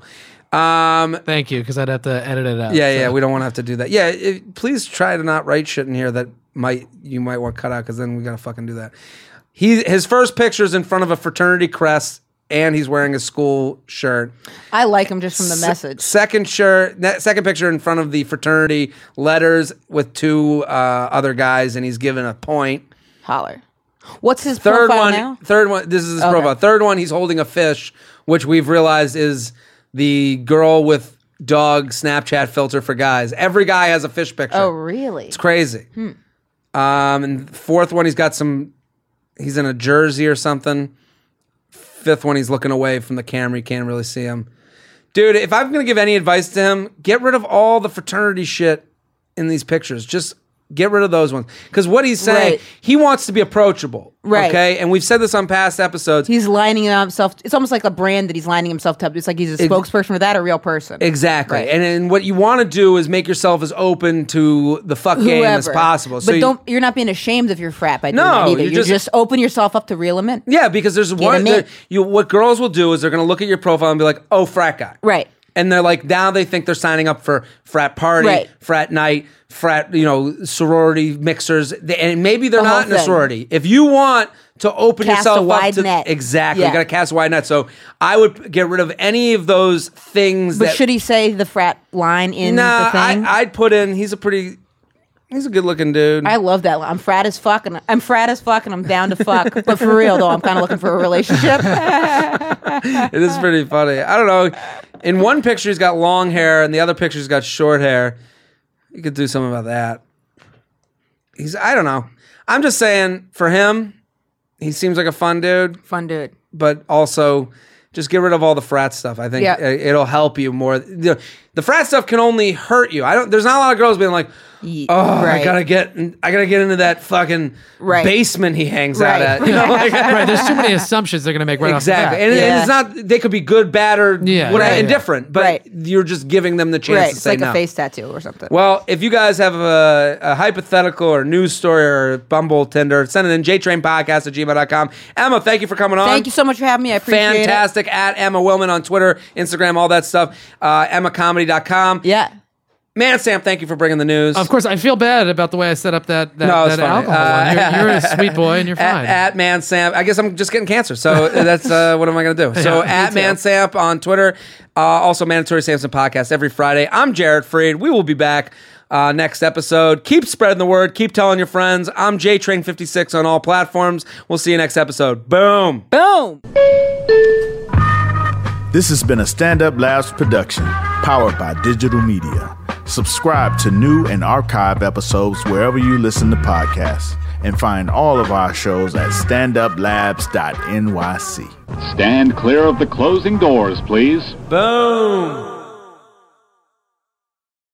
B: Um,
D: Thank you, because I'd have to edit it out.
B: yeah,
D: so.
B: yeah. We don't want to have to do that. Yeah, it, please try to not write shit in here that might you might want cut out, because then we got to fucking do that. He His first picture is in front of a fraternity crest, and he's wearing a school shirt.
C: I like him just from the message.
B: Second shirt, ne- second picture in front of the fraternity letters with two uh, other guys, and he's given a point.
C: Holler. What's his
B: Third
C: profile
B: one,
C: now?
B: third one. This is his
C: Okay.
B: profile. Third one, he's holding a fish, which we've realized is the girl with dog Snapchat filter for guys. Every guy has a fish picture.
C: Oh, really?
B: It's crazy.
C: Hmm.
B: Um, and fourth one, he's got some. He's in a jersey or something. Fifth one, he's looking away from the camera. You can't really see him. Dude, if I'm gonna give any advice to him, get rid of all the fraternity shit in these pictures. Just get rid of those ones. Because what he's saying,
C: Right.
B: he wants to be approachable.
C: Right.
B: Okay? And we've said this on past episodes.
C: He's lining himself. It's almost like a brand that he's lining himself to. It's like he's a spokesperson for that, a real person.
B: Exactly.
C: Right.
B: And, and what you want to do is make yourself as open to the fuck game as
C: Whoever.
B: possible.
C: But
B: you-
C: don't. You're not being ashamed of your frat by doing
B: No,
C: that either.
B: you're
C: You
B: just-
C: just, open yourself up to reel them in.
B: Yeah, because there's one.
C: him in.
B: there- You, what girls will do is they're going to look at your profile and be like, "Oh, frat guy."
C: Right.
B: And they're like, now they think they're signing up for frat party,
C: Right.
B: frat night, frat, you know, sorority mixers, They- and maybe they're
C: The
B: not
C: whole
B: in a
C: thing.
B: sorority. If you want to open
C: Cast
B: yourself
C: a wide
B: up to
C: net.
B: exactly,
C: Yeah.
B: you got to cast a wide net. So I would get rid of any of those things.
C: But
B: that,
C: should he say the frat line in
B: Nah,
C: the thing?
B: I, I'd put in. He's a pretty. He's a good looking dude.
C: I love that line. I'm frat as fuck, and I'm frat as fuck, and I'm down to fuck. But for real though, I'm kind of looking for a relationship.
B: It is pretty funny. I don't know. In one picture, he's got long hair, and the other picture, he's got short hair. You could do something about that. He's, I don't know. I'm just saying, for him, he seems like a fun dude,
C: Fun dude.
B: but also just get rid of all the frat stuff. I think
C: Yeah.
B: uh, it'll help you more. The, the frat stuff can only hurt you. I don't. There's not a lot of girls being like,
C: Ye-
B: "Oh, I
C: right.
B: gotta get, I gotta get into that fucking
C: Right.
B: basement he hangs out
C: Right.
B: at." You know, like,
D: Right, there's too many assumptions they're going to make right
B: exactly.
D: off the
B: And,
D: bat.
B: and
C: Yeah.
B: it's not, they could be good, bad, or
D: Yeah,
B: whatever,
D: right, yeah.
B: indifferent, but
C: Right.
B: you're just giving them the chance
C: Right.
B: to
C: It's
B: say
C: like
B: no.
C: a face tattoo or something.
B: Well, if you guys have a, a hypothetical or news story or Bumble, Tinder, send it in jtrainpodcast at gmail dot com. Emma, thank you for coming on.
C: Thank you so much for having me. I appreciate it.
B: Fantastic. At Emma Willman on Twitter, Instagram, all that stuff. Uh, Emma comedy dot com.
C: Yeah.
B: Man, Sam, thank you for bringing the news.
D: Of course, I feel bad about the way I set up that, that,
B: No, it's
D: that
B: fine.
D: alcohol one.
B: Uh,
D: You're, you're a sweet boy and you're fine.
B: At, at Man Sam. I guess I'm just getting cancer. So that's uh, what am I going to do? So
D: Yeah,
B: at Man Sam on Twitter. Uh, also, Mandatory Samson podcast every Friday. I'm Jared Freed. We will be back uh, next episode. Keep spreading the word. Keep telling your friends. I'm J Train fifty-six on all platforms. We'll see you next episode. Boom.
C: Boom.
F: This has been a Stand Up Labs production, powered by digital media. Subscribe to new and archive episodes wherever you listen to podcasts, and find all of our shows at stand up labs dot n y c.
G: Stand clear of the closing doors, please.
B: Boom.